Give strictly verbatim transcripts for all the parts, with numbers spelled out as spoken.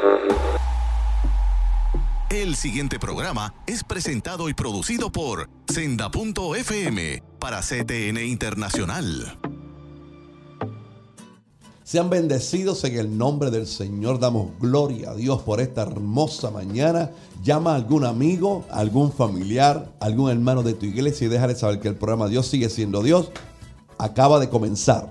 El siguiente programa es presentado y producido por Senda punto F M para C T N Internacional. Sean bendecidos en el nombre del Señor. Damos gloria a Dios por esta hermosa mañana. Llama a algún amigo, a algún familiar, a algún hermano de tu iglesia y déjale saber que el programa Dios sigue siendo Dios acaba de comenzar.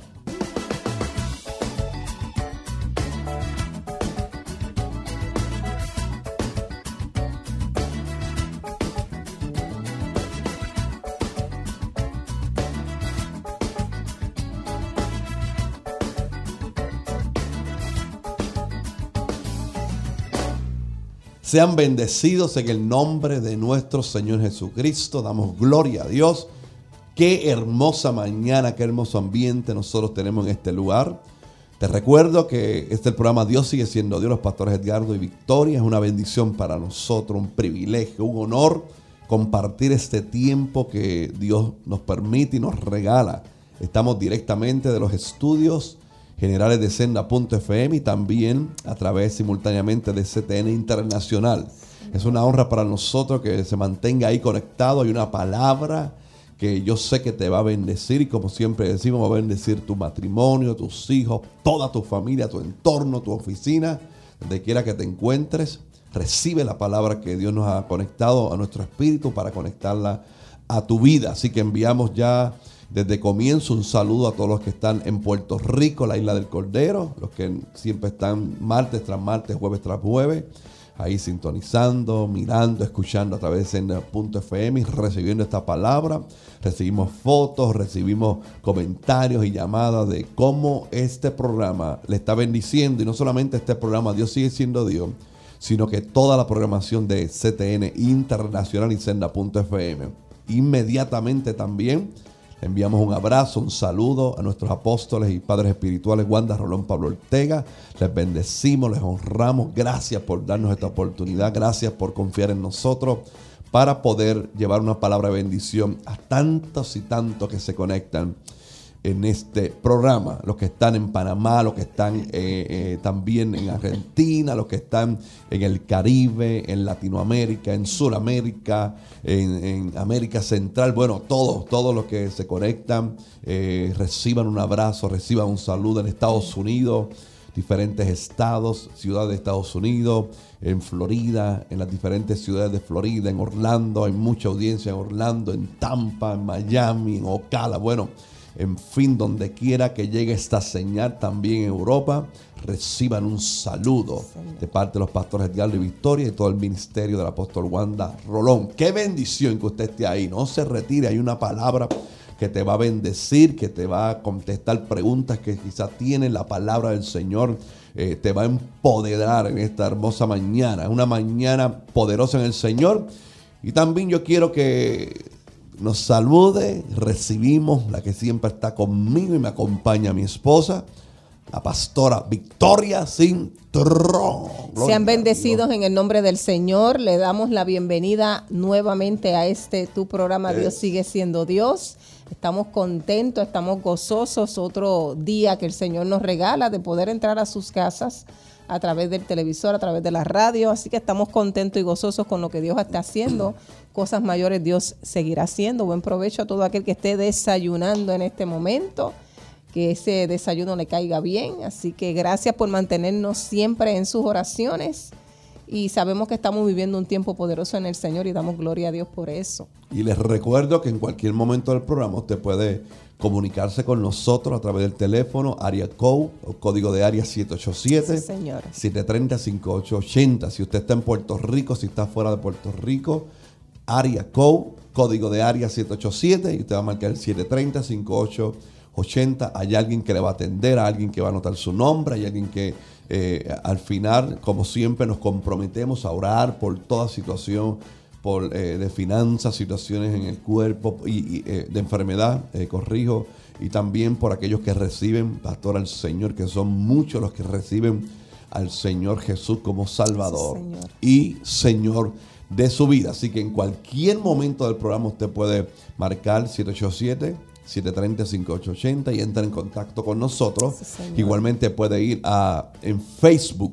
Sean bendecidos en el nombre de nuestro Señor Jesucristo. Damos gloria a Dios. Qué hermosa mañana, qué hermoso ambiente nosotros tenemos en este lugar. Te recuerdo que este es el programa Dios sigue siendo Dios. Los pastores Edgardo y Victoria. Es una bendición para nosotros, un privilegio, un honor compartir este tiempo que Dios nos permite y nos regala. Estamos directamente de los estudios generales de Senda punto F M y también a través simultáneamente de C T N Internacional. Es una honra para nosotros que se mantenga ahí conectado. Hay una palabra que yo sé que te va a bendecir y como siempre decimos, va a bendecir tu matrimonio, tus hijos, toda tu familia, tu entorno, tu oficina, donde quiera que te encuentres. Recibe la palabra que Dios nos ha conectado a nuestro espíritu para conectarla a tu vida. Así que enviamos ya desde comienzo un saludo a todos los que están en Puerto Rico, la Isla del Cordero, los que siempre están martes tras martes, jueves tras jueves, ahí sintonizando, mirando, escuchando a través de Senda punto F M y recibiendo esta palabra. Recibimos fotos, recibimos comentarios y llamadas de cómo este programa le está bendiciendo. Y no solamente este programa Dios sigue siendo Dios, sino que toda la programación de C T N Internacional y Senda punto F M. Inmediatamente también enviamos un abrazo, un saludo a nuestros apóstoles y padres espirituales, Wanda Rolón, Pablo Ortega. Les bendecimos, les honramos. Gracias por darnos esta oportunidad. Gracias por confiar en nosotros para poder llevar una palabra de bendición a tantos y tantos que se conectan en este programa. Los que están en Panamá, los que están eh, eh, también en Argentina, los que están en el Caribe, en Latinoamérica, en Sudamérica, en, en América Central. Bueno, todos, todos los que se conectan, eh, reciban un abrazo, reciban un saludo en Estados Unidos, diferentes estados, ciudades de Estados Unidos, en Florida, en las diferentes ciudades de Florida, en Orlando. Hay mucha audiencia en Orlando, en Tampa, en Miami, en Ocala. Bueno, en fin, donde quiera que llegue esta señal, también en Europa, reciban un saludo de parte de los pastores Edgardo y Victoria y todo el ministerio del apóstol Wanda Rolón. Qué bendición que usted esté ahí. No se retire, hay una palabra que te va a bendecir, que te va a contestar preguntas que quizás tienen. La palabra del Señor eh, te va a empoderar en esta hermosa mañana. Una mañana poderosa en el Señor. Y también yo quiero que nos salude, recibimos la que siempre está conmigo y me acompaña mi esposa, la pastora Victoria Cintrón. Sean bendecidos en el nombre del Señor. Le damos la bienvenida nuevamente a este tu programa, Dios sigue siendo Dios. Estamos contentos, estamos gozosos. Otro día que el Señor nos regala de poder entrar a sus casas a través del televisor, a través de la radio. Así que estamos contentos y gozosos con lo que Dios está haciendo. Cosas mayores Dios seguirá haciendo. Buen provecho a todo aquel que esté desayunando en este momento. Que ese desayuno le caiga bien. Así que gracias por mantenernos siempre en sus oraciones. Y sabemos que estamos viviendo un tiempo poderoso en el Señor y damos gloria a Dios por eso. Y les recuerdo que en cualquier momento del programa usted puede comunicarse con nosotros a través del teléfono, área code, o código de área siete ocho siete, Sí, siete tres cero, cinco ocho ocho cero. Si usted está en Puerto Rico, si está fuera de Puerto Rico, área code, código de área siete ocho siete, y usted va a marcar el siete tres cero, cinco ocho ocho cero. Hay alguien que le va a atender, hay alguien que va a anotar su nombre, hay alguien que eh, al final, como siempre, nos comprometemos a orar por toda situación por eh, de finanzas, situaciones en el cuerpo y, y eh, de enfermedad, eh, corrijo, y también por aquellos que reciben, pastor, al Señor, que son muchos los que reciben al Señor Jesús como Salvador sí, Señor. y Señor de su vida. Así que en cualquier momento del programa usted puede marcar siete ocho siete, siete tres cero, cinco ocho ocho cero y entra en contacto con nosotros. Sí, Igualmente puede ir a en Facebook,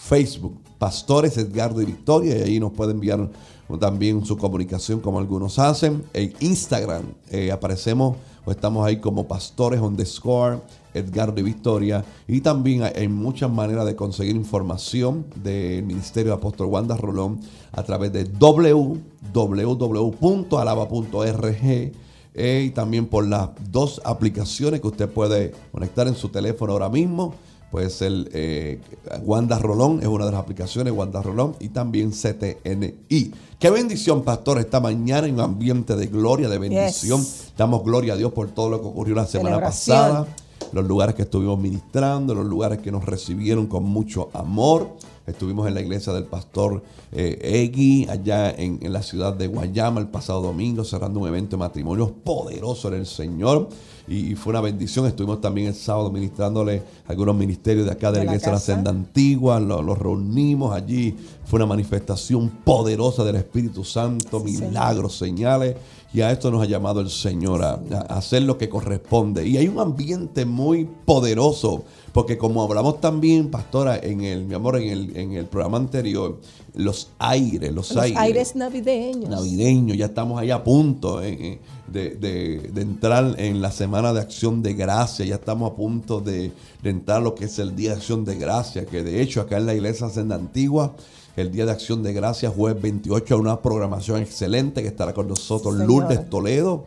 Facebook, Pastores Edgardo y Victoria, y ahí nos pueden enviar también su comunicación como algunos hacen. En Instagram eh, aparecemos o estamos ahí como Pastores underscore Edgardo y Victoria, y también hay, hay muchas maneras de conseguir información del Ministerio de Apóstol Wanda Rolón a través de w w w punto alaba punto org, eh, y también por las dos aplicaciones que usted puede conectar en su teléfono ahora mismo. Puede ser eh, Wanda Rolón, es una de las aplicaciones, Wanda Rolón, y también C T N I. Qué bendición, pastor, esta mañana en un ambiente de gloria, de bendición. Yes. Damos gloria a Dios por todo lo que ocurrió la semana pasada, los lugares que estuvimos ministrando, los lugares que nos recibieron con mucho amor. Estuvimos en la iglesia del pastor eh, Egui, allá en, en la ciudad de Guayama, el pasado domingo, cerrando un evento de matrimonios poderoso en el Señor. Y, y fue una bendición. Estuvimos también el sábado ministrándole a algunos ministerios de acá de, de la iglesia de la Senda Antigua. Los, los reunimos allí. Fue una manifestación poderosa del Espíritu Santo, sí, milagros, señor. señales. Y a esto nos ha llamado el Señor, a, a hacer lo que corresponde. Y hay un ambiente muy poderoso, porque como hablamos también, pastora, en el, mi amor, en el, en el programa anterior, los aires, los, los aires. aires navideños. Navideños, ya estamos ahí a punto eh, de, de, de entrar en la semana de acción de gracia, ya estamos a punto de, de entrar a lo que es el día de acción de gracia, que de hecho acá en la iglesia Senda Antigua, el Día de Acción de Gracias, jueves veintiocho, una programación excelente que estará con nosotros Señor. Lourdes Toledo,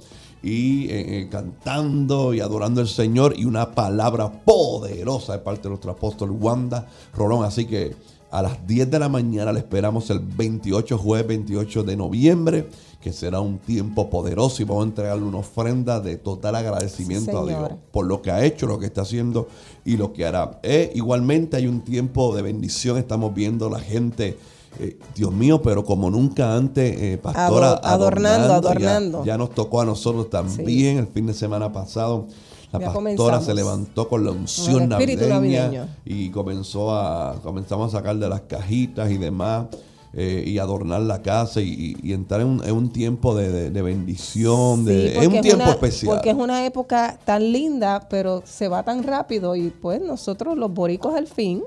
y eh, cantando y adorando al Señor, y una palabra poderosa de parte de nuestro apóstol Wanda Rolón. Así que a las diez de la mañana le esperamos el veintiocho, jueves veintiocho de noviembre, que será un tiempo poderoso, y vamos a entregarle una ofrenda de total agradecimiento sí, a Dios por lo que ha hecho, lo que está haciendo y lo que hará. Eh, igualmente hay un tiempo de bendición, estamos viendo la gente, eh, Dios mío, pero como nunca antes, eh, pastora, adornando, adornando. adornando. Ya, ya nos tocó a nosotros también sí. El fin de semana pasado. La ya pastora comenzamos. Se levantó con la unción navideña navideño. Y comenzó a, comenzamos a sacar de las cajitas y demás. Eh, y adornar la casa y, y, y entrar en un, en un tiempo de, de, de bendición, sí, de, es un tiempo una, especial. Porque es una época tan linda, pero se va tan rápido, y pues nosotros los boricos al fin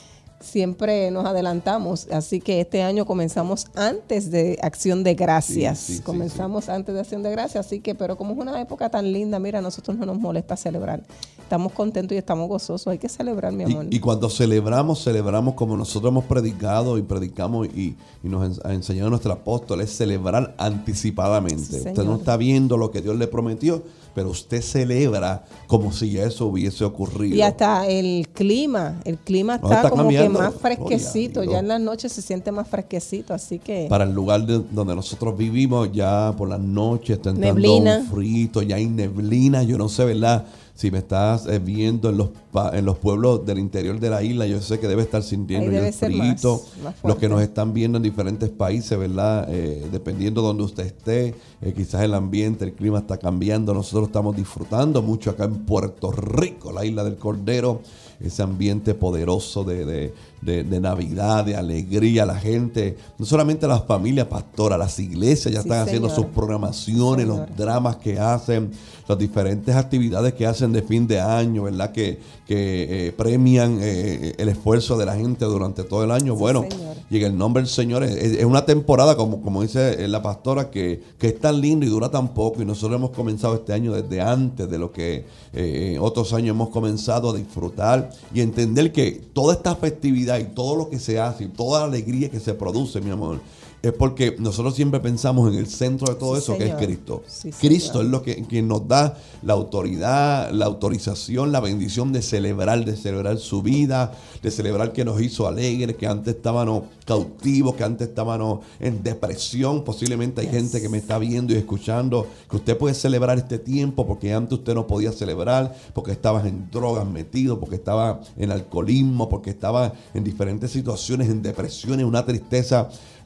siempre nos adelantamos, así que este año comenzamos antes de Acción de Gracias, sí, sí, comenzamos sí, sí. antes de Acción de Gracias, así que, pero como es una época tan linda, mira, a nosotros no nos molesta celebrar, estamos contentos y estamos gozosos, hay que celebrar, mi amor. Y, y cuando celebramos, celebramos como nosotros hemos predicado y predicamos y, y nos ha enseñado nuestro apóstol, es celebrar anticipadamente. Sí, usted no está viendo lo que Dios le prometió, pero usted celebra como si eso hubiese ocurrido. Y hasta el clima, el clima está, está como que más fresquecito, ya en las noches se siente más fresquecito, así que... Para el lugar de, donde nosotros vivimos, ya por las noches está entrando neblina. Un frito, ya hay neblina, yo no sé, ¿verdad? Si me estás eh, viendo en los en los pueblos del interior de la isla, yo sé que debe estar sintiendo el frito. Los que nos están viendo en diferentes países, ¿verdad? Eh, dependiendo de donde usted esté, eh, quizás el ambiente, el clima está cambiando. Nosotros estamos disfrutando mucho acá en Puerto Rico, la isla del Cordero, ese ambiente poderoso de, de, de, de Navidad, de alegría. La gente, no solamente las familias pastoras, las iglesias ya sí, están señor. Haciendo sus programaciones, sí, los dramas que hacen, las diferentes actividades que hacen de fin de año, ¿verdad? Que, que eh, premian eh, el esfuerzo de la gente durante todo el año. Sí, bueno, señor. Y en el nombre del Señor es, es una temporada, como, como dice la pastora, que, que es tan lindo y dura tan poco, y nosotros hemos comenzado este año desde antes de lo que eh, otros años hemos comenzado a disfrutar y entender que toda esta festividad y todo lo que se hace y toda la alegría que se produce, mi amor, es porque nosotros siempre pensamos en el centro de todo sí, eso, señor. Que es Cristo. Sí, Cristo señor. Es lo que quien nos da la autoridad, la autorización, la bendición de celebrar, de celebrar su vida, de celebrar que nos hizo alegres, que antes estábamos cautivos, que antes estábamos en depresión. Posiblemente hay yes. gente que me está viendo y escuchando, que usted puede celebrar este tiempo porque antes usted no podía celebrar, porque estabas en drogas metido, porque estaba en alcoholismo, porque estaba en diferentes situaciones, en depresiones, una tristeza aguda.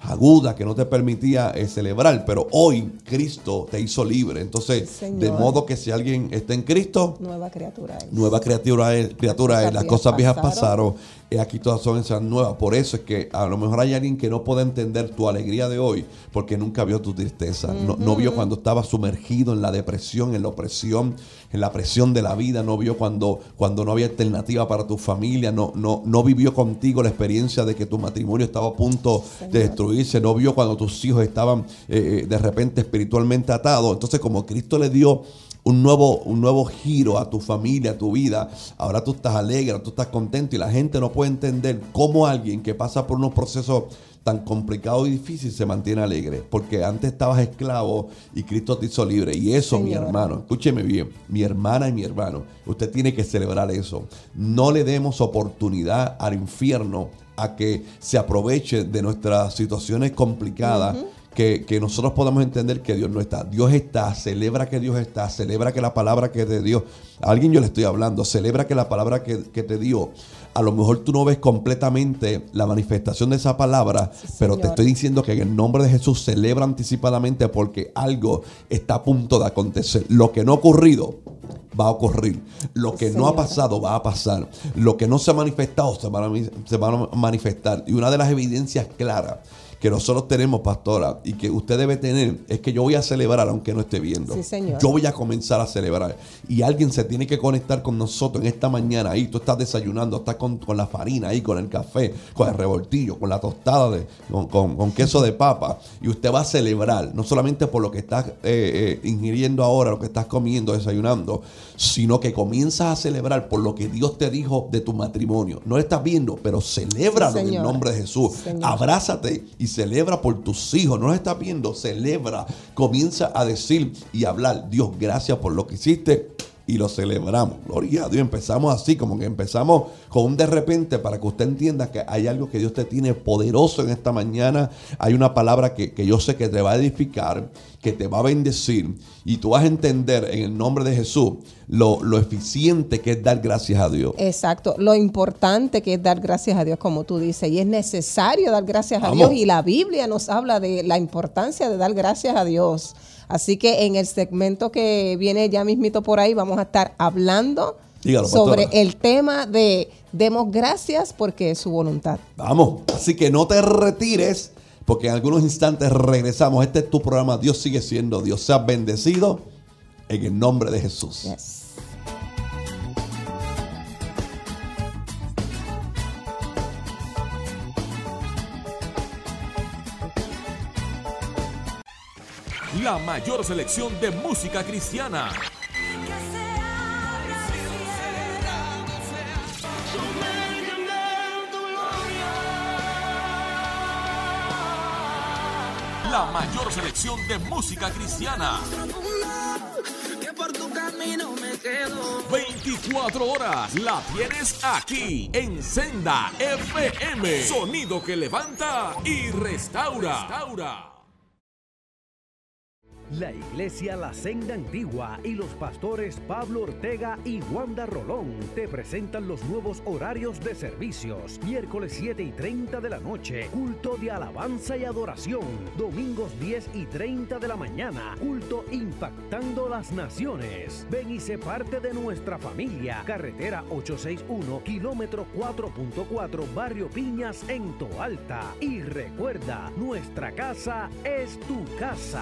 deuda que no te permitía eh, celebrar, pero hoy Cristo te hizo libre. Entonces, sí, de modo que si alguien está en Cristo, nueva criatura es. Nueva criatura es, criatura es. Las cosas viejas pasaron, y aquí todas son esas nuevas. Por eso es que a lo mejor hay alguien que no puede entender tu alegría de hoy, porque nunca vio tu tristeza. Uh-huh. no, no vio cuando estaba sumergido en la depresión, en la opresión, en la presión de la vida. No vio cuando, cuando no había alternativa para tu familia. No, no, no vivió contigo la experiencia de que tu matrimonio estaba a punto Señor. de destruirse. No vio cuando tus hijos estaban eh, de repente espiritualmente atados. Entonces, como Cristo le dio un nuevo, un nuevo giro a tu familia, a tu vida, ahora tú estás alegre, tú estás contento, y la gente no puede entender cómo alguien que pasa por unos procesos tan complicados y difíciles se mantiene alegre, porque antes estabas esclavo y Cristo te hizo libre. Y eso, Señor. Mi hermano, escúcheme bien, mi hermana y mi hermano, usted tiene que celebrar eso. No le demos oportunidad al infierno a que se aproveche de nuestras situaciones complicadas. Uh-huh. Que, que nosotros podamos entender que Dios no está. Dios está, celebra que Dios está, celebra que la palabra que te dio, a alguien yo le estoy hablando, celebra que la palabra que, que te dio, a lo mejor tú no ves completamente la manifestación de esa palabra, sí, pero Señor. Te estoy diciendo que en el nombre de Jesús celebra anticipadamente, porque algo está a punto de acontecer. Lo que no ha ocurrido va a ocurrir. Lo que Señor. no ha pasado va a pasar. Lo que no se ha manifestado se va a, se va a manifestar. Y una de las evidencias claras que nosotros tenemos, pastora, y que usted debe tener, es que yo voy a celebrar aunque no esté viendo. Sí, señor. Yo voy a comenzar a celebrar. Y alguien se tiene que conectar con nosotros en esta mañana. Ahí tú estás desayunando, estás con, con la farina ahí, con el café, con el revoltillo, con la tostada, de, con, con, con queso de papa. Y usted va a celebrar, no solamente por lo que estás eh, eh, ingiriendo ahora, lo que estás comiendo, desayunando, sino que comienzas a celebrar por lo que Dios te dijo de tu matrimonio. No lo estás viendo, pero celébralo, sí, en el nombre de Jesús. Señor. Abrázate y celebra por tus hijos. No lo estás viendo, celebra. Comienza a decir y hablar: Dios, gracias por lo que hiciste. Y lo celebramos. Gloria a Dios. Empezamos así, como que empezamos con un de repente, para que usted entienda que hay algo que Dios te tiene poderoso en esta mañana. Hay una palabra que, que yo sé que te va a edificar, que te va a bendecir, y tú vas a entender en el nombre de Jesús lo, lo eficiente que es dar gracias a Dios. Exacto, lo importante que es dar gracias a Dios, como tú dices, y es necesario dar gracias Vamos. a Dios, y la Biblia nos habla de la importancia de dar gracias a Dios. Así que en el segmento que viene ya mismito por ahí, vamos a estar hablando Dígalo, sobre pastora. el tema de demos gracias porque es su voluntad. Vamos, así que no te retires, porque en algunos instantes regresamos. Este es tu programa, Dios sigue siendo Dios. Seas bendecido en el nombre de Jesús. Yes. La mayor selección de música cristiana. La mayor selección de música cristiana. veinticuatro horas la tienes aquí en Senda F M. Sonido que levanta y restaura. restaura. La Iglesia La Senda Antigua y los pastores Pablo Ortega y Wanda Rolón te presentan los nuevos horarios de servicios. Miércoles siete y treinta de la noche, culto de alabanza y adoración. Domingos diez y treinta de la mañana, culto impactando las naciones. Ven y sé parte de nuestra familia. Carretera ochocientos sesenta y uno, kilómetro cuatro punto cuatro, Barrio Piñas, en Toalta. Y recuerda, nuestra casa es tu casa.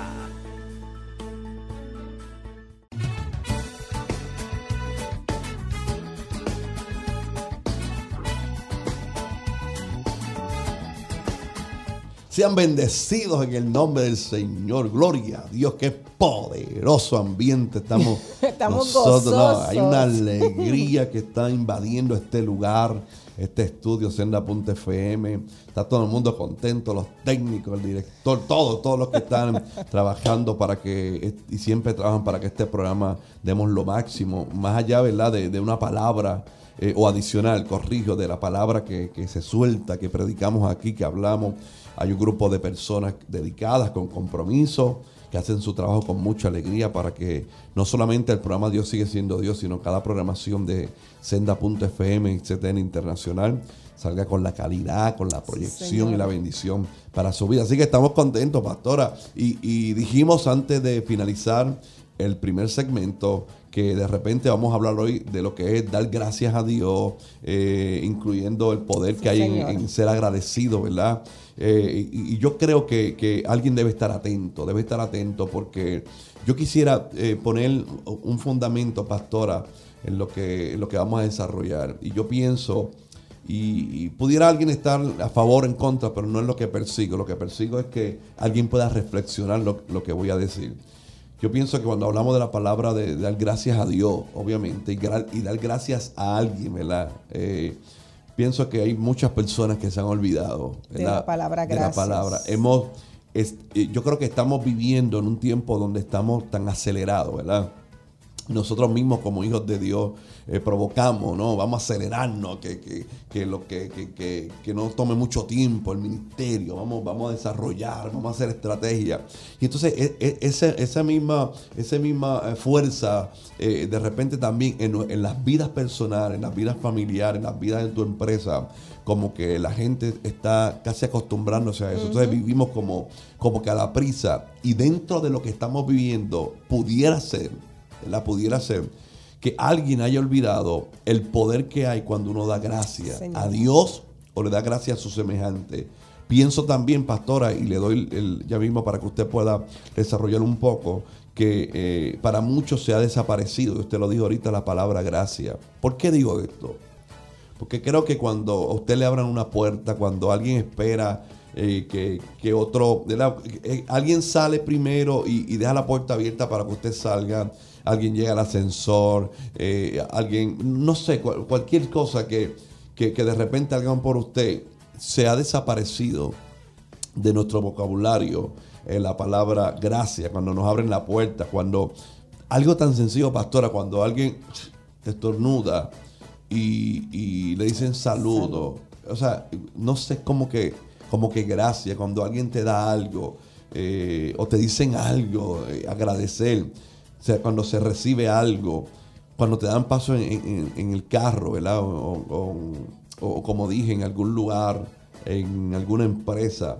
Sean bendecidos en el nombre del Señor. Gloria a Dios, qué poderoso ambiente estamos, estamos nosotros. gozosos. No, hay una alegría que está invadiendo este lugar, este estudio, Senda punto F M. Está todo el mundo contento, los técnicos, el director, todos, todos los que están trabajando para que, y siempre trabajan para que este programa demos lo máximo, más allá, ¿verdad?, de, de una palabra eh, o adicional, corrijo, de la palabra que, que se suelta, que predicamos aquí, que hablamos. Hay un grupo de personas dedicadas con compromiso, que hacen su trabajo con mucha alegría para que no solamente el programa Dios sigue siendo Dios, sino cada programación de Senda punto F M y C T N Internacional salga con la calidad, con la proyección Sí, y la bendición para su vida. Así que estamos contentos, pastora. Y, y dijimos antes de finalizar el primer segmento que de repente vamos a hablar hoy de lo que es dar gracias a Dios, eh, incluyendo el poder Sí, que hay en, señor. en ser agradecido, ¿verdad? Eh, y, y yo creo que, que alguien debe estar atento, debe estar atento porque yo quisiera eh, poner un fundamento, pastora, en lo que, en lo que vamos a desarrollar. Y yo pienso, y, y pudiera alguien estar a favor o en contra, pero no es lo que persigo. Lo que persigo es que alguien pueda reflexionar lo, lo que voy a decir. Yo pienso que cuando hablamos de la palabra de, de dar gracias a Dios, obviamente, y, gra- y dar gracias a alguien, ¿verdad? Eh, pienso que hay muchas personas que se han olvidado, ¿verdad? De la palabra De la gracias. palabra. Hemos, es- eh, yo creo que estamos viviendo en un tiempo donde estamos tan acelerados, ¿verdad? Nosotros mismos como hijos de Dios eh, provocamos, ¿no? Vamos a acelerarnos, que, que, que, lo que, que, que, que no tome mucho tiempo el ministerio, vamos, vamos a desarrollar, vamos a hacer estrategia. Y entonces e, e, esa, esa misma, esa misma eh, fuerza eh, de repente también en, en las vidas personales, en las vidas familiares, en las vidas de tu empresa, como que la gente está casi acostumbrándose a eso. Uh-huh. Entonces vivimos como, como que a la prisa. Y dentro de lo que estamos viviendo pudiera ser, la pudiera ser que alguien haya olvidado el poder que hay cuando uno da gracias Señor. a Dios o le da gracias a su semejante. Pienso también, pastora, y le doy el, el, ya mismo para que usted pueda desarrollar un poco, que eh, para muchos se ha desaparecido, usted lo dijo ahorita, la palabra gracia. ¿Por qué digo esto? Porque creo que cuando a usted le abran una puerta, cuando alguien espera eh, que, que otro, de la, eh, alguien sale primero y, y deja la puerta abierta para que usted salga, alguien llega al ascensor, eh, alguien, no sé, cual, cualquier cosa que, que, que de repente hagan por usted, se ha desaparecido de nuestro vocabulario eh, la palabra gracia, cuando nos abren la puerta, cuando algo tan sencillo, pastora, cuando alguien estornuda y, y le dicen saludo, o sea, no sé, como que, como que gracia, cuando alguien te da algo eh, o te dicen algo, eh, agradecer. O sea, cuando se recibe algo, cuando te dan paso en, en, en el carro, ¿verdad? O, o, o, o como dije, en algún lugar, en alguna empresa.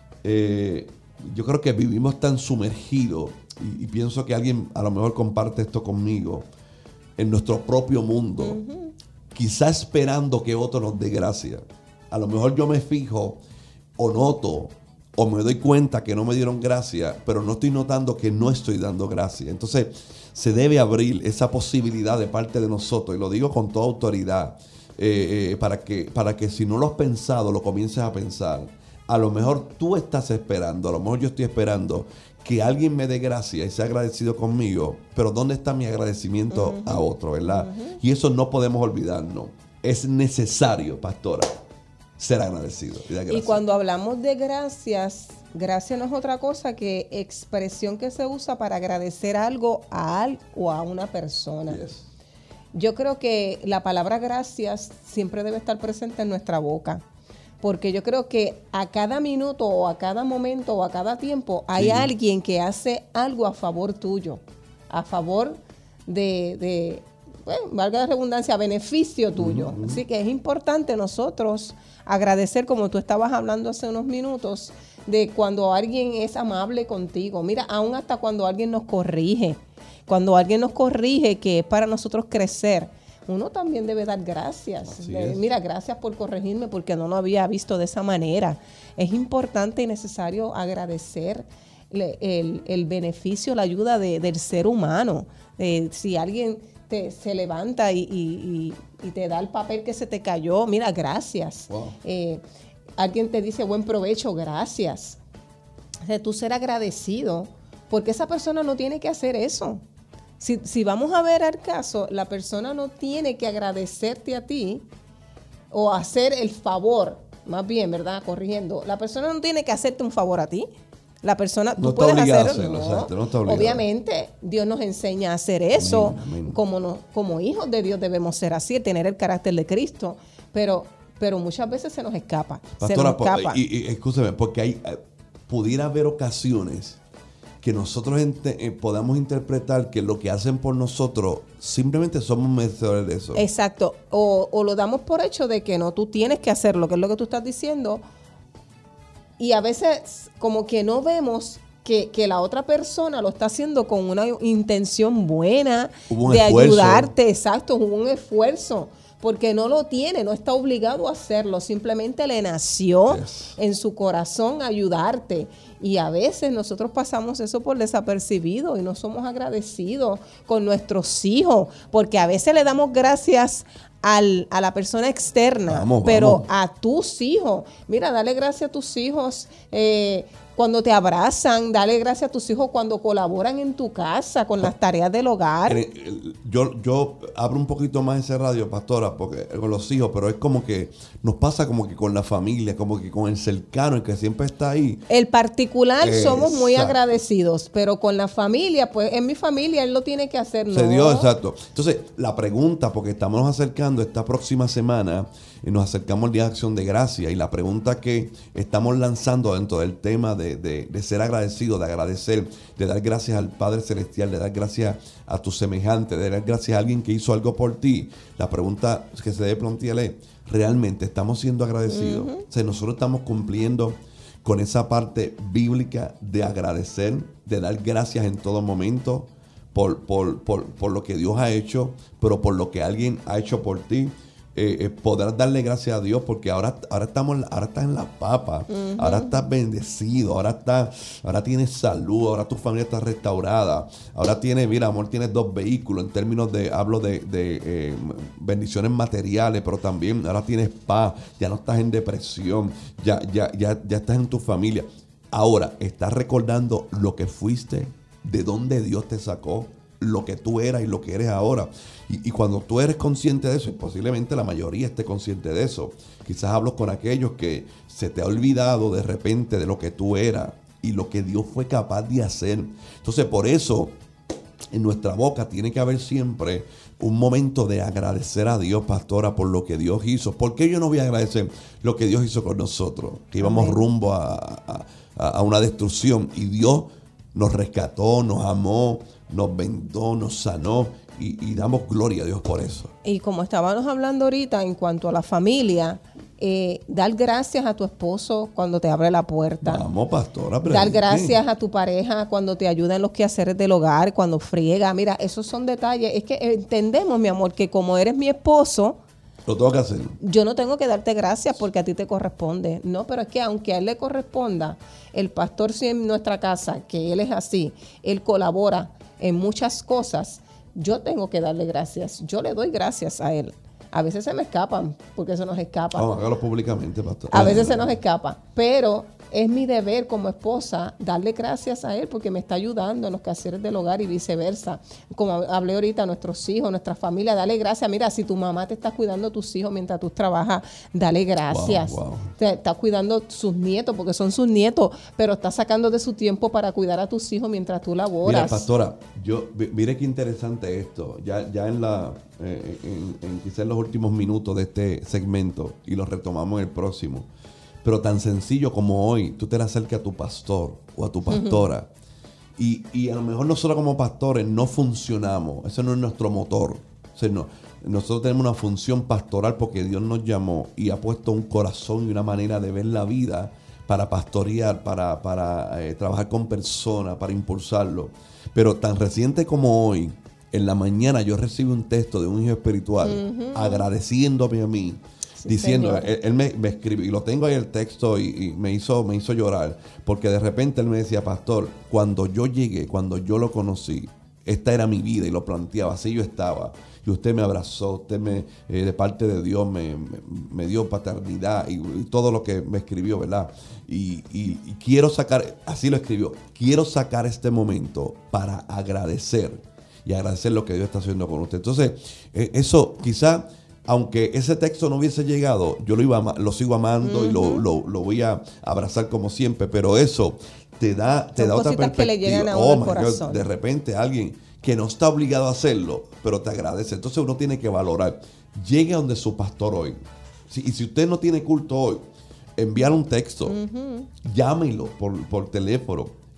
Eh, yo creo que vivimos tan sumergidos, y, y pienso que alguien a lo mejor comparte esto conmigo, en nuestro propio mundo, uh-huh. quizá esperando que otro nos dé gracia. A lo mejor yo me fijo o noto o me doy cuenta que no me dieron gracia, pero no estoy notando que no estoy dando gracia. Entonces, se debe abrir esa posibilidad de parte de nosotros, y lo digo con toda autoridad, eh, eh, para que, para que si no lo has pensado, lo comiences a pensar. A lo mejor tú estás esperando, a lo mejor yo estoy esperando que alguien me dé gracia y sea agradecido conmigo, pero ¿dónde está mi agradecimiento uh-huh. a otro, verdad? Uh-huh. Y eso no podemos olvidarnos. Es necesario, pastora, ser agradecido. Y, y cuando hablamos de gracias, gracia no es otra cosa que expresión que se usa para agradecer algo a algo o a una persona. Yes. Yo creo que la palabra gracias siempre debe estar presente en nuestra boca, porque yo creo que a cada minuto o a cada momento o a cada tiempo hay sí. alguien que hace algo a favor tuyo, a favor de... de bueno, valga la redundancia, a beneficio tuyo. Uh-huh. Así que es importante nosotros agradecer, como tú estabas hablando hace unos minutos, de cuando alguien es amable contigo. Mira, aún hasta cuando alguien nos corrige, cuando alguien nos corrige, que es para nosotros crecer, uno también debe dar gracias. De, mira, gracias por corregirme porque no lo había visto de esa manera. Es importante y necesario agradecer el, el, el beneficio, la ayuda de, del ser humano. Eh, si alguien... Te, se levanta y, y, y, y te da el papel que se te cayó, mira, gracias. Wow. Eh, alguien te dice buen provecho, gracias. O sea, tú ser agradecido, porque esa persona no tiene que hacer eso. Si, si vamos a ver al caso, la persona no tiene que agradecerte a ti o hacer el favor, más bien, ¿verdad? Corrigiendo. La persona no tiene que hacerte un favor a ti. La persona, no tú puedes hacerlo, hacerlo no. Exacto, no está obligado. Obviamente, Dios nos enseña a hacer eso. Amén, amén. Como, no, como hijos de Dios debemos ser así, tener el carácter de Cristo. Pero, pero muchas veces se nos escapa. Pastora, se nos escapa. Y, y escúcheme, porque hay, pudiera haber ocasiones que nosotros ente- eh, podamos interpretar que lo que hacen por nosotros, simplemente somos merecedores de eso. Exacto. O, o lo damos por hecho de que no, tú tienes que hacerlo, que es lo que tú estás diciendo. Y a veces como que no vemos que, que la otra persona lo está haciendo con una intención buena Hubo un de esfuerzo. ayudarte. Exacto, hubo un esfuerzo. Porque no lo tiene, no está obligado a hacerlo. Simplemente le nació Yes. en su corazón ayudarte. Y a veces nosotros pasamos eso por desapercibido y no somos agradecidos con nuestros hijos. Porque a veces le damos gracias al, a la persona externa, Vamos, pero vamos. a tus hijos. Mira, dale gracias a tus hijos eh, cuando te abrazan, dale gracias a tus hijos cuando colaboran en tu casa con las tareas del hogar. Eh, eh, Yo, yo abro un poquito más ese radio, pastora, porque con los hijos, pero es como que nos pasa como que con la familia, como que con el cercano, el que siempre está ahí. El particular somos muy Exacto. agradecidos, pero con la familia, pues en mi familia él lo tiene que hacer, ¿no? Se dio, exacto. Entonces, la pregunta, porque estamos acercando esta próxima semana, y nos acercamos al Día de Acción de Gracia, y la pregunta que estamos lanzando dentro del tema de, de, de ser agradecido, de agradecer, de dar gracias al Padre Celestial, de dar gracias a tu semejante, de dar gracias a alguien que hizo algo por ti. La pregunta que se debe plantear es, ¿realmente estamos siendo agradecidos? Uh-huh. O sea, nosotros estamos cumpliendo con esa parte bíblica de agradecer, de dar gracias en todo momento por, por, por, por lo que Dios ha hecho, pero por lo que alguien ha hecho por ti. Eh, eh, podrás darle gracias a Dios porque ahora, ahora, estamos, ahora estás en la papa, uh-huh. ahora estás bendecido, ahora, estás, ahora tienes salud, ahora tu familia está restaurada, ahora tienes, mira, amor, tienes dos vehículos en términos de, hablo de, de eh, bendiciones materiales, pero también ahora tienes paz, ya no estás en depresión, ya, ya, ya, ya estás en tu familia. Ahora, estás recordando lo que fuiste, de dónde Dios te sacó, lo que tú eras y lo que eres ahora. Y, y cuando tú eres consciente de eso, y posiblemente la mayoría esté consciente de eso, quizás hablo con aquellos que se te ha olvidado de repente de lo que tú eras y lo que Dios fue capaz de hacer. Entonces, por eso, en nuestra boca tiene que haber siempre un momento de agradecer a Dios, pastora, por lo que Dios hizo. ¿Por qué yo no voy a agradecer lo que Dios hizo con nosotros? Que íbamos Amén. rumbo a, a, a una destrucción y Dios nos rescató, nos amó, nos vendó, nos sanó y, y damos gloria a Dios por eso. Y como estábamos hablando ahorita en cuanto a la familia, eh, dar gracias a tu esposo cuando te abre la puerta. Vamos, pastora. Dar gracias a tu pareja cuando te ayuda en los quehaceres del hogar, cuando friega. Mira, esos son detalles. Es que entendemos, mi amor, que como eres mi esposo, lo tengo que hacer. Yo no tengo que darte gracias porque a ti te corresponde. No, pero es que aunque a él le corresponda, el pastor sí en nuestra casa, que él es así, él colabora en muchas cosas, yo tengo que darle gracias. Yo le doy gracias a él. A veces se me escapan, porque eso nos escapa. Vamos, hágalo públicamente, pastor. A veces se nos escapa, pero es mi deber como esposa darle gracias a él porque me está ayudando en los quehaceres del hogar y viceversa. Como hablé ahorita, a nuestros hijos, nuestra familia, dale gracias. Mira, si tu mamá te está cuidando a tus hijos mientras tú trabajas, dale gracias. Wow, wow. Te está cuidando sus nietos porque son sus nietos, pero está sacando de su tiempo para cuidar a tus hijos mientras tú laboras. Mira, pastora, yo, mire qué interesante esto. Ya, ya en la, eh, en, en quizás en los últimos minutos de este segmento y lo retomamos en el próximo. Pero tan sencillo como hoy, tú te le acercas a tu pastor o a tu pastora uh-huh. y, y a lo mejor nosotros como pastores no funcionamos, ese no es nuestro motor. O sea, no, nosotros tenemos una función pastoral porque Dios nos llamó y ha puesto un corazón y una manera de ver la vida para pastorear, para, para eh, trabajar con personas, para impulsarlo. Pero tan reciente como hoy, en la mañana yo recibí un texto de un hijo espiritual uh-huh. agradeciéndome a mí. Sí, diciendo, él, él me, me escribió, y lo tengo ahí el texto, y, y me hizo me hizo llorar, porque de repente él me decía, pastor, cuando yo llegué, cuando yo lo conocí, esta era mi vida, y lo planteaba, así yo estaba, y usted me abrazó, usted me, eh, de parte de Dios me, me, me dio paternidad, y, y todo lo que me escribió, ¿verdad? Y, y, y quiero sacar, así lo escribió, quiero sacar este momento para agradecer, y agradecer lo que Dios está haciendo con usted. Entonces, eh, eso quizá, aunque ese texto no hubiese llegado, yo lo iba lo sigo amando uh-huh. y lo, lo, lo voy a abrazar como siempre, pero eso te da, te da otra perspectiva. Que le llegan a oh, uno al corazón. God, de repente alguien que no está obligado a hacerlo, pero te agradece. Entonces uno tiene que valorar. Llegue a donde su pastor hoy. Si, y si usted no tiene culto hoy, enviar un texto, uh-huh. llámelo por, por teléfono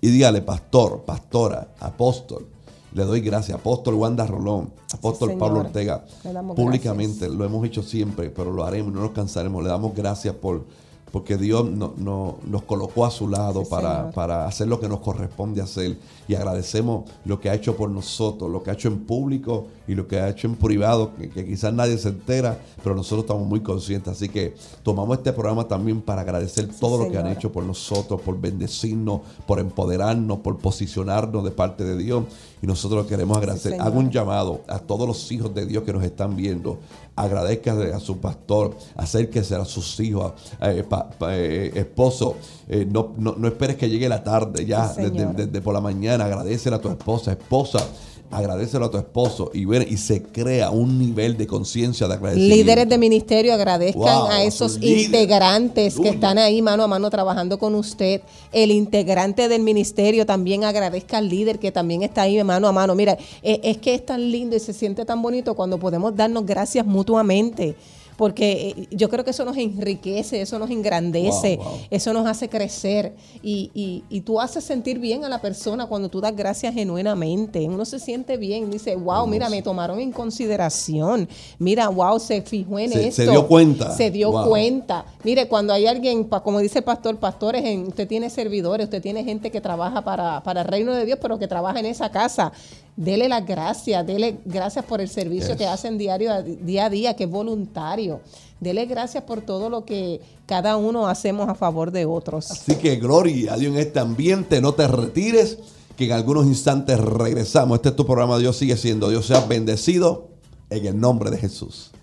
y dígale, pastor, pastora, apóstol, le doy gracias. Apóstol Wanda Rolón, apóstol sí, Pablo Ortega, públicamente, gracias. Lo hemos hecho siempre, pero lo haremos, no nos cansaremos. Le damos gracias por, porque Dios no, no, nos colocó a su lado sí, para, para hacer lo que nos corresponde hacer. Y agradecemos lo que ha hecho por nosotros, lo que ha hecho en público y lo que ha hecho en privado, que, que quizás nadie se entera, pero nosotros estamos muy conscientes. Así que tomamos este programa también para agradecer sí, todo señora. Lo que han hecho por nosotros, por bendecirnos, por empoderarnos, por posicionarnos de parte de Dios. Y nosotros queremos agradecer. Sí, hago un llamado a todos los hijos de Dios que nos están viendo. Agradezca a su pastor, acérquese a sus hijos, eh, pa, pa, eh, esposo. Eh, no, no, no esperes que llegue la tarde, ya sí, desde, desde por la mañana. Agradecele a tu esposa, esposa. Agradecelo a tu esposo y, ver, y se crea un nivel de conciencia de agradecimiento. Líderes de ministerio agradezcan wow, a esos a integrantes líder. Que están ahí mano a mano trabajando con usted. El integrante del ministerio también agradezca al líder que también está ahí mano a mano. Mira, es, es que es tan lindo y se siente tan bonito cuando podemos darnos gracias mutuamente. Porque yo creo que eso nos enriquece, eso nos engrandece, wow, wow. Eso nos hace crecer y, y, y tú haces sentir bien a la persona cuando tú das gracias genuinamente. Uno se siente bien, dice, wow, mira, me tomaron en consideración, mira, wow, se fijó en se, esto. Se dio cuenta. Se dio wow. cuenta. Mire, cuando hay alguien, como dice el pastor, pastores, usted tiene servidores, usted tiene gente que trabaja para, para el reino de Dios, pero que trabaja en esa casa. Dele las gracias, dele gracias por el servicio yes. que hacen diario, día a día, que es voluntario. Dele gracias por todo lo que cada uno hacemos a favor de otros. Así que gloria a Dios en este ambiente, no te retires, que en algunos instantes regresamos. Este es tu programa, Dios sigue siendo Dios. Sea bendecido en el nombre de Jesús.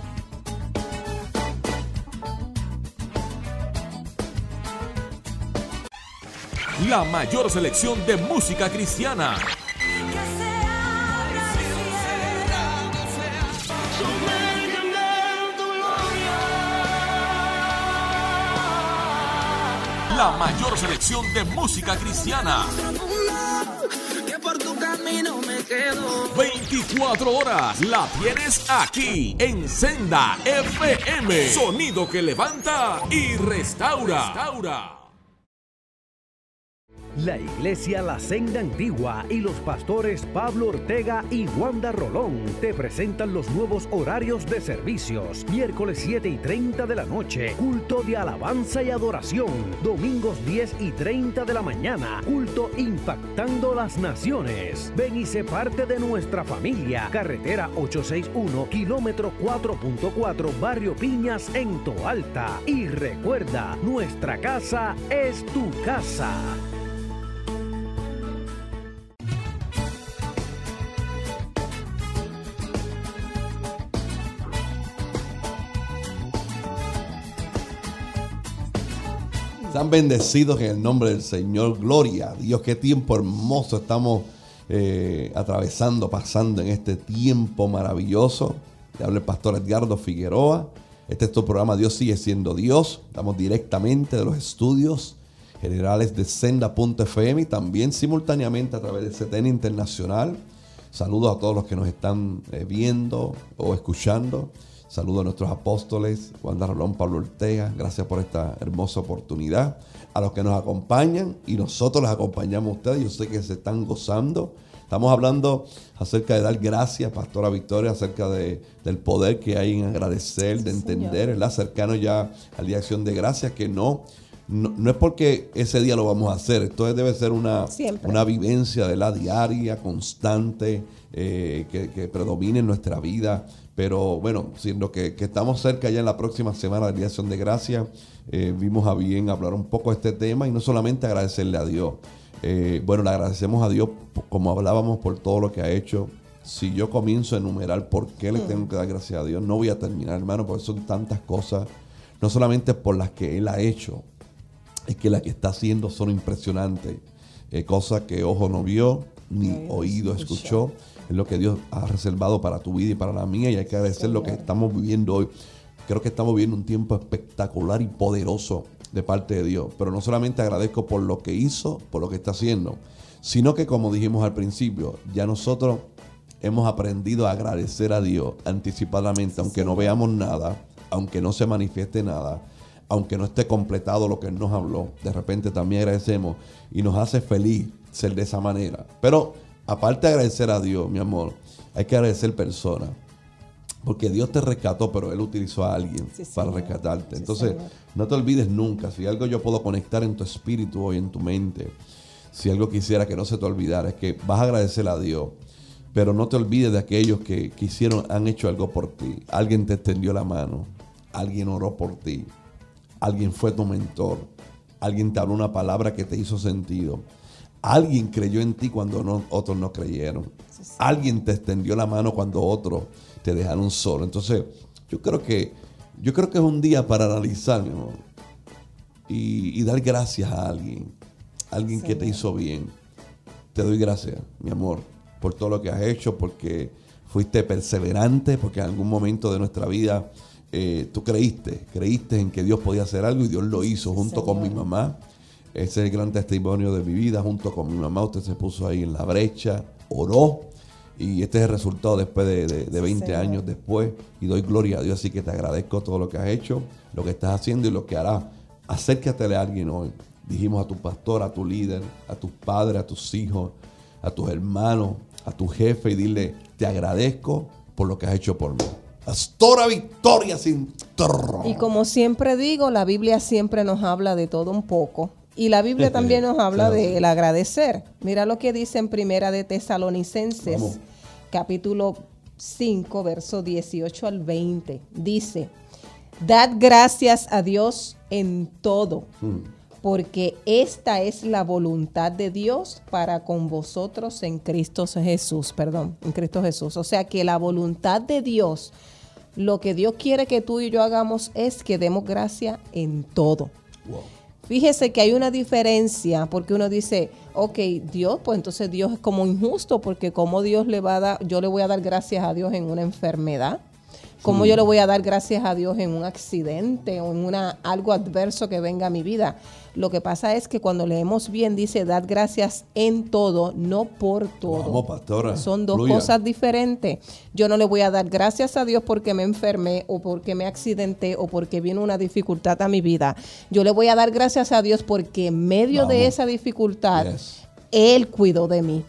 La mayor selección de música cristiana. La mayor selección de música cristiana. veinticuatro horas la tienes aquí en Senda F M. Sonido que levanta y restaura. restaura. La Iglesia La Senda Antigua y los pastores Pablo Ortega y Wanda Rolón te presentan los nuevos horarios de servicios. Miércoles siete y treinta de la noche, culto de alabanza y adoración. Domingos diez y treinta de la mañana, culto impactando las naciones. Ven y sé parte de nuestra familia. Carretera ochocientos sesenta y uno, kilómetro cuatro punto cuatro, Barrio Piñas en Toalta. Y recuerda, nuestra casa es tu casa. Están bendecidos en el nombre del Señor. Gloria a Dios. Qué tiempo hermoso estamos eh, atravesando, pasando en este tiempo maravilloso. Le habla el pastor Edgardo Figueroa. Este es tu programa Dios sigue siendo Dios. Estamos directamente de los estudios generales de Senda punto F M y también simultáneamente a través de C T N Internacional. Saludos a todos los que nos están eh, viendo o escuchando. Saludos a nuestros apóstoles, Wanda Rolón, Pablo Ortega. Gracias por esta hermosa oportunidad. A los que nos acompañan y nosotros los acompañamos a ustedes. Yo sé que se están gozando. Estamos hablando acerca de dar gracias, Pastora Victoria, acerca de, del poder que hay en agradecer, de entender, ¿verdad? Cercano ya al Día de Acción de Gracias, que no, no, no es porque ese día lo vamos a hacer. Esto debe ser una, una vivencia de la diaria, constante, eh, que, que predomine en nuestra vida. Pero bueno, siendo que, que estamos cerca ya en la próxima semana del Día de Acción de Gracias, eh, vimos a bien hablar un poco de este tema y no solamente agradecerle a Dios. Eh, bueno, le agradecemos a Dios, como hablábamos, por todo lo que ha hecho. Si yo comienzo a enumerar por qué le tengo que dar gracias a Dios, no voy a terminar, hermano, porque son tantas cosas, no solamente por las que Él ha hecho, es que las que está haciendo son impresionantes. Eh, cosas que ojo no vio, ni Dios oído escuchó. Es lo que Dios ha reservado para tu vida y para la mía, y hay que agradecer lo que estamos viviendo hoy. Creo que estamos viviendo un tiempo espectacular y poderoso de parte de Dios. Pero no solamente agradezco por lo que hizo, por lo que está haciendo, sino que, como dijimos al principio, ya nosotros hemos aprendido a agradecer a Dios anticipadamente, aunque no veamos nada, aunque no se manifieste nada, aunque no esté completado lo que Él nos habló. De repente también agradecemos y nos hace feliz ser de esa manera. Pero aparte de agradecer a Dios, mi amor, hay que agradecer personas. Porque Dios te rescató, pero Él utilizó a alguien sí, para rescatarte. Sí, Entonces, señor. No te olvides nunca. Si algo yo puedo conectar en tu espíritu hoy, en tu mente, si algo quisiera que no se te olvidara, es que vas a agradecer a Dios. Pero no te olvides de aquellos que, que hicieron, han hecho algo por ti. Alguien te extendió la mano. Alguien oró por ti. Alguien fue tu mentor. Alguien te habló una palabra que te hizo sentido. Alguien creyó en ti cuando no, otros no creyeron. Sí, sí. Alguien te extendió la mano cuando otros te dejaron solo. Entonces, yo creo que yo creo que es un día para analizar, mi amor, y, y dar gracias a alguien. Alguien sí, que te hizo bien. Te doy gracias, mi amor, por todo lo que has hecho, porque fuiste perseverante, porque en algún momento de nuestra vida eh, tú creíste, creíste en que Dios podía hacer algo y Dios lo hizo junto Señor. Con mi mamá. Ese es el gran testimonio de mi vida. Junto con mi mamá, usted se puso ahí en la brecha, oró, y este es el resultado después de, de, de veinte Señor. Años después, y doy gloria a Dios. Así que te agradezco todo lo que has hecho, lo que estás haciendo y lo que harás. Acércate a alguien hoy. Dijimos a tu pastor, a tu líder, a tus padres, a tus hijos, a tus hermanos, a tu jefe, y dile: te agradezco por lo que has hecho por mí. Pastora Victoria Cintrón. Y como siempre digo, la Biblia siempre nos habla de todo un poco. Y la Biblia también nos habla claro. del agradecer. Mira lo que dice en Primera de Tesalonicenses, Vamos. capítulo cinco, verso dieciocho al veinte. Dice: dad gracias a Dios en todo, hmm. porque esta es la voluntad de Dios para con vosotros en Cristo Jesús. Perdón, en Cristo Jesús. O sea que la voluntad de Dios, lo que Dios quiere que tú y yo hagamos es que demos gracia en todo. Wow. Fíjese que hay una diferencia, porque uno dice, ok, Dios, pues entonces Dios es como injusto, porque como Dios le va a dar, yo le voy a dar gracias a Dios en una enfermedad. ¿Cómo sí. yo le voy a dar gracias a Dios en un accidente o en una, algo adverso que venga a mi vida? Lo que pasa es que cuando leemos bien dice, dad gracias en todo, no por todo. Vamos, pastora. Son dos Fluya. Cosas diferentes. Yo no le voy a dar gracias a Dios porque me enfermé o porque me accidenté o porque vino una dificultad a mi vida. Yo le voy a dar gracias a Dios porque en medio Vamos. De esa dificultad, yes. Él cuidó de mí.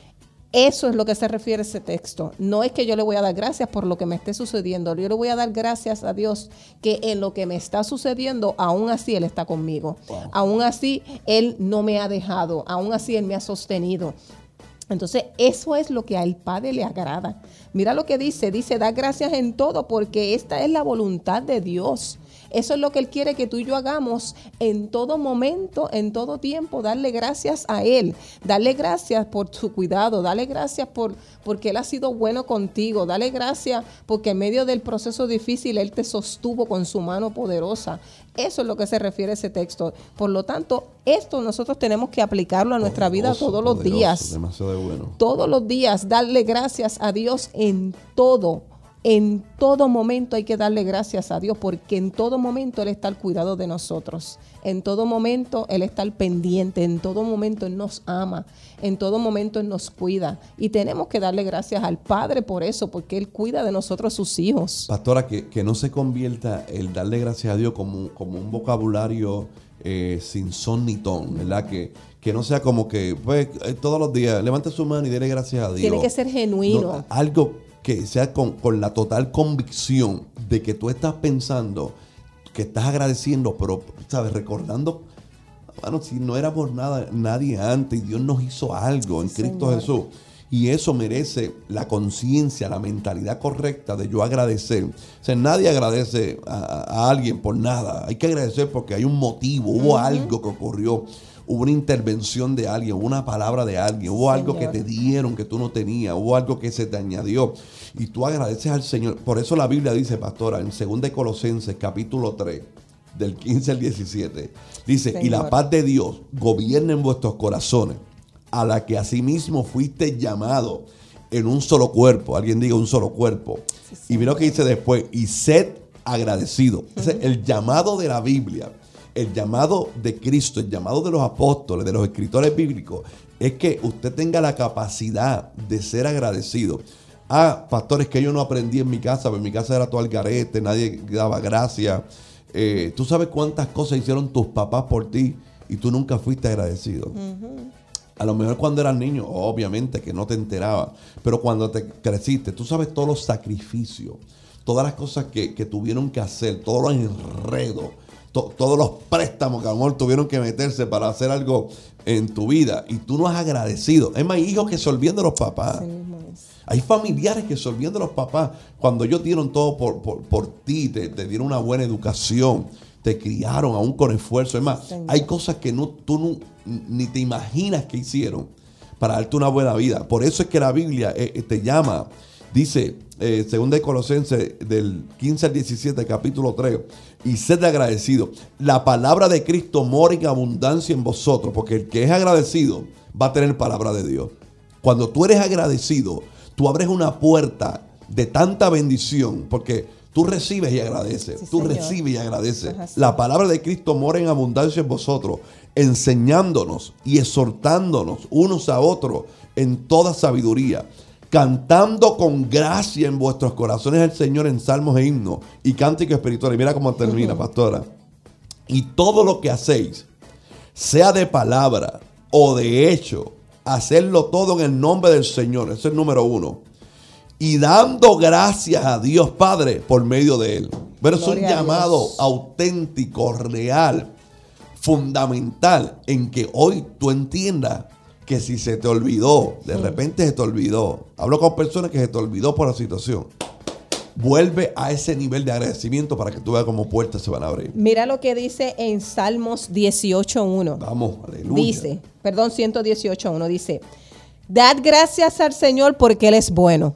Eso es lo que se refiere a ese texto. No es que yo le voy a dar gracias por lo que me esté sucediendo. Yo le voy a dar gracias a Dios que en lo que me está sucediendo, aún así Él está conmigo. Wow. Aún así Él no me ha dejado. Aún así Él me ha sostenido. Entonces, eso es lo que al Padre le agrada. Mira lo que dice. Dice, da gracias en todo porque esta es la voluntad de Dios. Eso es lo que Él quiere que tú y yo hagamos en todo momento, en todo tiempo, darle gracias a Él, darle gracias por su cuidado, darle gracias por porque Él ha sido bueno contigo, darle gracias porque en medio del proceso difícil Él te sostuvo con su mano poderosa. Eso es lo que se refiere a ese texto. Por lo tanto, esto nosotros tenemos que aplicarlo a nuestra vida todos los días. Demasiado bueno. Todos los días, darle gracias a Dios en todo. En todo momento hay que darle gracias a Dios porque en todo momento Él está al cuidado de nosotros. En todo momento Él está al pendiente. En todo momento Él nos ama. En todo momento Él nos cuida. Y tenemos que darle gracias al Padre por eso, porque Él cuida de nosotros sus hijos. Pastora, que, que no se convierta el darle gracias a Dios como, como un vocabulario eh, sin son ni ton, ¿verdad? Que, que no sea como que pues, todos los días levante su mano y dele gracias a Dios. Tiene que ser genuino. No, algo que sea con, con la total convicción de que tú estás pensando, que estás agradeciendo, pero, ¿sabes? Recordando, bueno, si no éramos nada, nadie antes y Dios nos hizo algo en sí, Cristo Señor. Jesús. Y eso merece la conciencia, la mentalidad correcta de yo agradecer. O sea, nadie agradece a, a alguien por nada. Hay que agradecer porque hay un motivo, hubo uh-huh. algo que ocurrió. Hubo una intervención de alguien, hubo una palabra de alguien, hubo Señor. Algo que te dieron que tú no tenías, hubo algo que se te añadió. Y tú agradeces al Señor. Por eso la Biblia dice, pastora, en segunda de Colosenses, capítulo tres, del quince al diecisiete, dice, Señor. Y la paz de Dios gobierna en vuestros corazones, a la que asimismo fuiste llamado en un solo cuerpo. Alguien diga un solo cuerpo. Sí, sí, y mira lo que dice después, y sed agradecido. Uh-huh. Ese es el llamado de la Biblia. El llamado de Cristo, el llamado de los apóstoles, de los escritores bíblicos, es que usted tenga la capacidad de ser agradecido. Ah, pastores, que yo no aprendí en mi casa, porque en mi casa era todo al garete, nadie daba gracias. Eh, tú sabes cuántas cosas hicieron tus papás por ti y tú nunca fuiste agradecido. Uh-huh. A lo mejor cuando eras niño, obviamente que no te enterabas, pero cuando te creciste, tú sabes todos los sacrificios, todas las cosas que, que tuvieron que hacer, todos los enredos, to, todos los préstamos que a lo mejor tuvieron que meterse para hacer algo en tu vida y tú no has agradecido. Es más, hay hijos que se olvidan de los papás. Sí, hay familiares que se olvidan de los papás cuando ellos dieron todo por, por, por ti, te, te dieron una buena educación, te criaron aún con esfuerzo. Es más, Señor, hay cosas que no, tú no, ni te imaginas que hicieron para darte una buena vida. Por eso es que la Biblia eh, te llama, dice, eh, según de Colosenses del quince al diecisiete, capítulo tres, y sed agradecido. La palabra de Cristo mora en abundancia en vosotros, porque el que es agradecido va a tener palabra de Dios. Cuando tú eres agradecido, tú abres una puerta de tanta bendición, porque tú recibes y agradeces. Sí, tú Señor. recibes y agradeces. La palabra de Cristo mora en abundancia en vosotros, enseñándonos y exhortándonos unos a otros en toda sabiduría, cantando con gracia en vuestros corazones al Señor en salmos e himnos y cánticos espirituales. Mira cómo termina, uh-huh. pastora. Y todo lo que hacéis, sea de palabra o de hecho, hacerlo todo en el nombre del Señor. Ese es el número uno. Y dando gracias a Dios Padre por medio de Él. Pero es un llamado auténtico, real, fundamental, en que hoy tú entiendas que si se te olvidó, de repente se te olvidó. Hablo con personas que se te olvidó por la situación. Vuelve a ese nivel de agradecimiento para que tú veas cómo puertas se van a abrir. Mira lo que dice en Salmos dieciocho uno. Vamos, aleluya. Dice, perdón, ciento dieciocho uno, dice, dad gracias al Señor porque Él es bueno.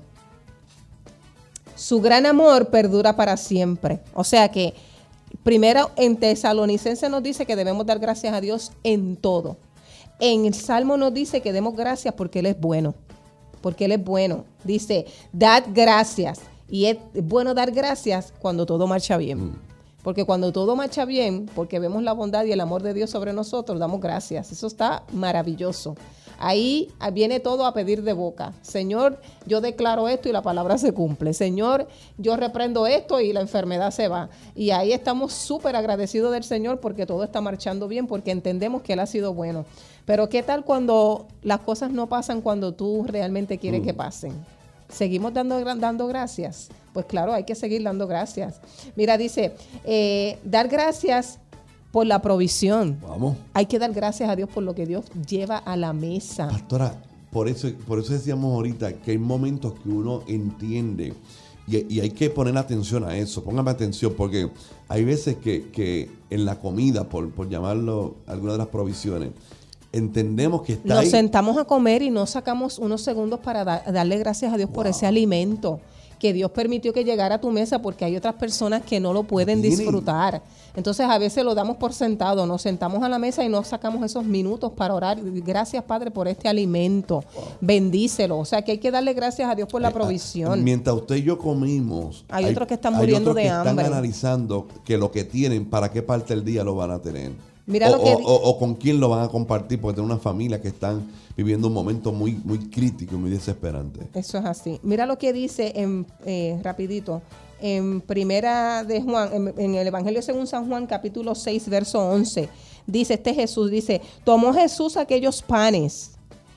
Su gran amor perdura para siempre. O sea que, primero en Tesalonicenses nos dice que debemos dar gracias a Dios en todo. En el Salmo nos dice que demos gracias porque Él es bueno. Porque Él es bueno. Dice, dad gracias. Y es bueno dar gracias cuando todo marcha bien. Mm. Porque cuando todo marcha bien, porque vemos la bondad y el amor de Dios sobre nosotros, damos gracias. Eso está maravilloso. Ahí viene todo a pedir de boca. Señor, yo declaro esto y la palabra se cumple. Señor, yo reprendo esto y la enfermedad se va. Y ahí estamos súper agradecidos del Señor porque todo está marchando bien, porque entendemos que Él ha sido bueno. Pero ¿qué tal cuando las cosas no pasan cuando tú realmente quieres mm. que pasen? ¿Seguimos dando, dando gracias? Pues claro, hay que seguir dando gracias. Mira, dice, eh, dar gracias por la provisión. Vamos. Hay que dar gracias a Dios por lo que Dios lleva a la mesa. Pastora, por eso, por eso decíamos ahorita que hay momentos que uno entiende y, y hay que poner atención a eso. Póngame atención porque hay veces que, que en la comida, por, por llamarlo alguna de las provisiones, entendemos que está Nos ahí. sentamos a comer y no sacamos unos segundos para da, darle gracias a Dios wow. por ese alimento que Dios permitió que llegara a tu mesa, porque hay otras personas que no lo pueden ¿Tiene? disfrutar. Entonces a veces lo damos por sentado, nos sentamos a la mesa y no sacamos esos minutos para orar. Gracias, Padre, por este alimento. Wow. Bendícelo. O sea que hay que darle gracias a Dios por la provisión. Mientras usted y yo comimos, hay, hay otros que están muriendo de hambre. Están analizando que lo que tienen, para qué parte del día lo van a tener. Mira o, lo que o, o, o con quién lo van a compartir, porque tienen una familia que están viviendo un momento muy, muy crítico y muy desesperante. Eso es así. Mira lo que dice en eh, rapidito, en primera de Juan, en, en el Evangelio según San Juan, capítulo seis, verso once. Dice, este Jesús, dice, tomó Jesús aquellos panes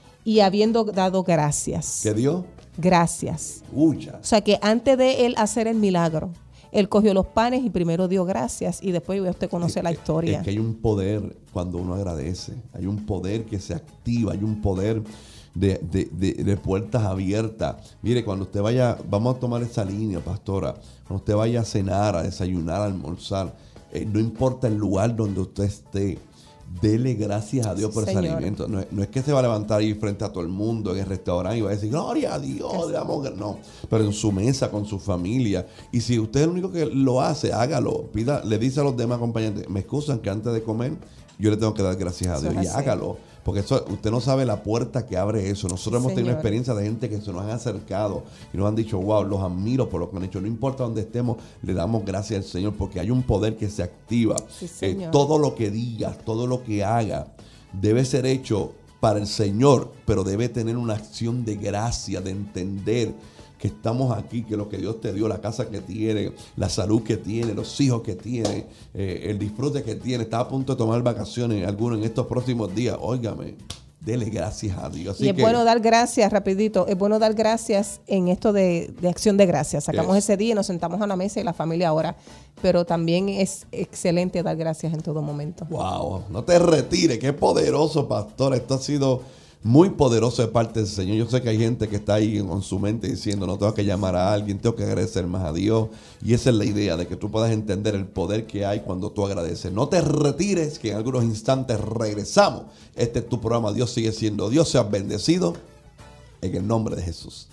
y habiendo dado gracias. ¿Qué dio? Gracias. Uya. O sea que antes de él hacer el milagro, Él cogió los panes y primero dio gracias y después usted conoce es, la historia. Es que hay un poder cuando uno agradece. Hay un poder que se activa. Hay un poder de, de, de, de puertas abiertas. Mire, cuando usted vaya, vamos a tomar esa línea, pastora. Cuando usted vaya a cenar, a desayunar, a almorzar, eh, no importa el lugar donde usted esté, dele gracias a Dios por Señor. Ese alimento. No, no es que se va a levantar ahí frente a todo el mundo en el restaurante y va a decir, gloria a Dios, damos, no. Pero en su mesa, con su familia. Y si usted es el único que lo hace, hágalo. Pida, le dice a los demás acompañantes, me excusan que antes de comer yo le tengo que dar gracias a Dios. Y hágalo. Porque eso, usted no sabe la puerta que abre eso. Nosotros hemos Señor. tenido experiencia de gente que se nos han acercado y nos han dicho, wow, los admiro por lo que han hecho. No importa dónde estemos, le damos gracias al Señor porque hay un poder que se activa. Sí, eh, todo lo que digas, todo lo que haga, debe ser hecho para el Señor, pero debe tener una acción de gracia, de entender que estamos aquí, que lo que Dios te dio, la casa que tiene, la salud que tiene, los hijos que tiene, eh, el disfrute que tiene, está a punto de tomar vacaciones algunos en estos próximos días, óigame, dele gracias a Dios. Así y es que, bueno dar gracias, rapidito, es bueno dar gracias en esto de, de acción de gracias. Sacamos Yes. ese día y nos sentamos a la mesa y la familia ahora, pero también es excelente dar gracias en todo momento. wow, no te retires, qué poderoso, pastor. Esto ha sido muy poderoso de parte del Señor. Yo sé que hay gente que está ahí con su mente diciendo, no tengo que llamar a alguien, tengo que agradecer más a Dios. Y esa es la idea, de que tú puedas entender el poder que hay cuando tú agradeces. No te retires, que en algunos instantes regresamos. Este es tu programa, Dios sigue siendo Dios. Seas bendecido en el nombre de Jesús.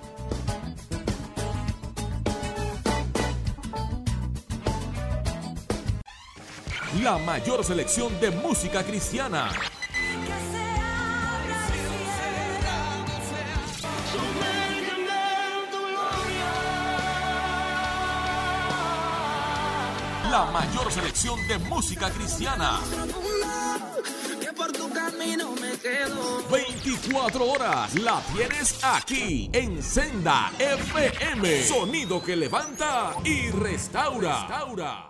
La mayor selección de música cristiana. La mayor selección de música cristiana. veinticuatro horas la tienes aquí en Senda F M. Sonido que levanta y restaura. restaura.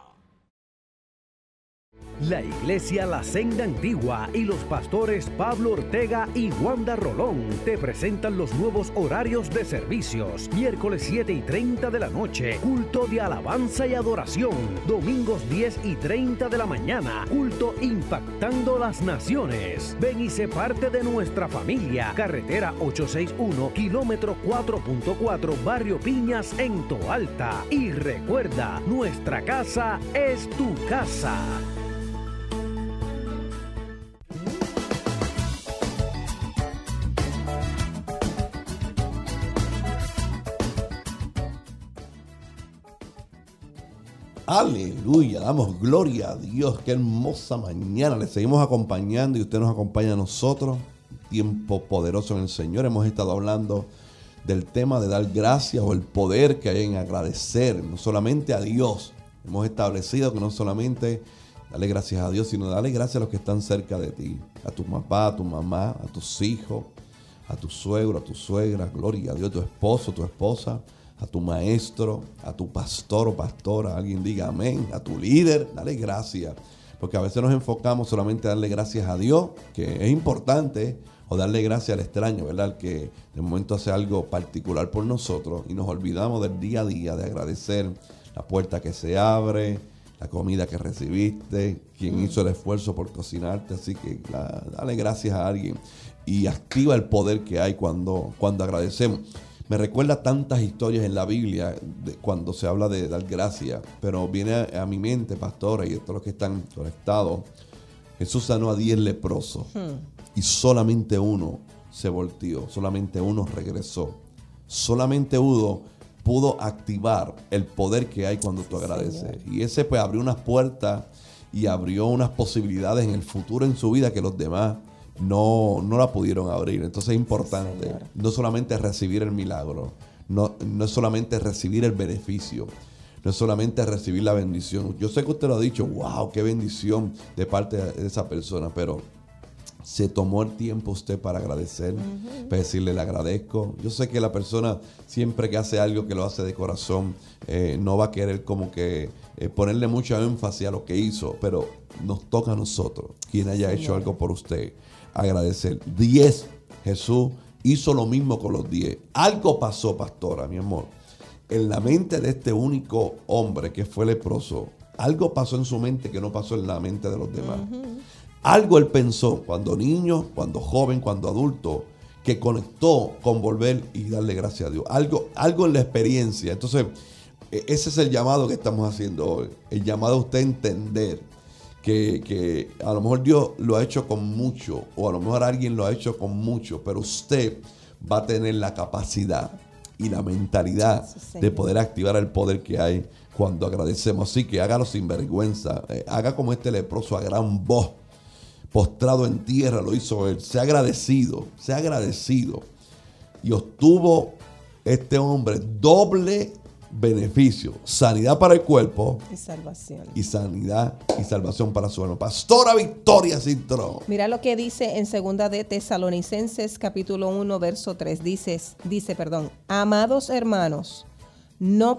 La Iglesia La Senda Antigua y los pastores Pablo Ortega y Wanda Rolón te presentan los nuevos horarios de servicios. Miércoles siete y treinta de la noche, culto de alabanza y adoración. Domingos diez y treinta de la mañana, culto impactando las naciones. Ven y sé parte de nuestra familia. Carretera ochocientos sesenta y uno, kilómetro cuatro punto cuatro, Barrio Piñas en Toalta. Y recuerda, nuestra casa es tu casa. Aleluya, damos gloria a Dios. Qué hermosa mañana. Le seguimos acompañando y usted nos acompaña a nosotros. Tiempo poderoso en el Señor. Hemos estado hablando del tema de dar gracias o el poder que hay en agradecer, no solamente a Dios. Hemos establecido que no solamente darle gracias a Dios, sino darle gracias a los que están cerca de ti. A tu papá, a tu mamá, a tus hijos, a tu suegro, a tu suegra. Gloria a Dios, a tu esposo, a tu esposa, a tu maestro, a tu pastor o pastora, alguien diga amén, a tu líder, dale gracias, porque a veces nos enfocamos solamente a darle gracias a Dios, que es importante, o darle gracias al extraño, ¿verdad? Al que de momento hace algo particular por nosotros y nos olvidamos del día a día de agradecer la puerta que se abre, la comida que recibiste, quien hizo el esfuerzo por cocinarte, así que la, dale gracias a alguien y activa el poder que hay cuando, cuando agradecemos. Me recuerda tantas historias en la Biblia de cuando se habla de dar gracias, pero viene a, a mi mente, pastora, y todos los que están conectados, Jesús sanó a diez leprosos hmm. y solamente uno se volteó, solamente uno regresó, solamente uno pudo activar el poder que hay cuando tú agradeces. Señor. Y ese pues abrió unas puertas y abrió unas posibilidades en el futuro en su vida que los demás No, no la pudieron abrir. Entonces es importante, Señor, no solamente recibir el milagro, no, no es solamente recibir el beneficio, no es solamente recibir la bendición. Yo sé que usted lo ha dicho, wow, qué bendición de parte de esa persona, pero se tomó el tiempo usted para agradecer, uh-huh. para decirle le agradezco. Yo sé que la persona siempre que hace algo que lo hace de corazón, eh, no va a querer como que eh, ponerle mucho énfasis a lo que hizo, pero nos toca a nosotros, quien haya Señor. hecho algo por usted, agradecer. Diez, Jesús hizo lo mismo con los diez. Algo pasó, pastora, mi amor, en la mente de este único hombre que fue leproso. Algo pasó en su mente que no pasó en la mente de los demás. Uh-huh. Algo él pensó cuando niño, cuando joven, cuando adulto, que conectó con volver y darle gracias a Dios. Algo, algo en la experiencia. Entonces, ese es el llamado que estamos haciendo hoy. El llamado a usted a entender Que, que a lo mejor Dios lo ha hecho con mucho, o a lo mejor alguien lo ha hecho con mucho, pero usted va a tener la capacidad y la mentalidad sí, de poder activar el poder que hay cuando agradecemos. Así que hágalo sin vergüenza, eh, haga como este leproso a gran voz, postrado en tierra, lo hizo él. Sea agradecido, sea agradecido. Y obtuvo este hombre doble beneficio, sanidad para el cuerpo Y salvación. y sanidad y salvación para su alma. Pastora Victoria Cintrón. Mira lo que dice en segunda de Tesalonicenses capítulo uno verso tres. Dice, dice, perdón, amados hermanos, no,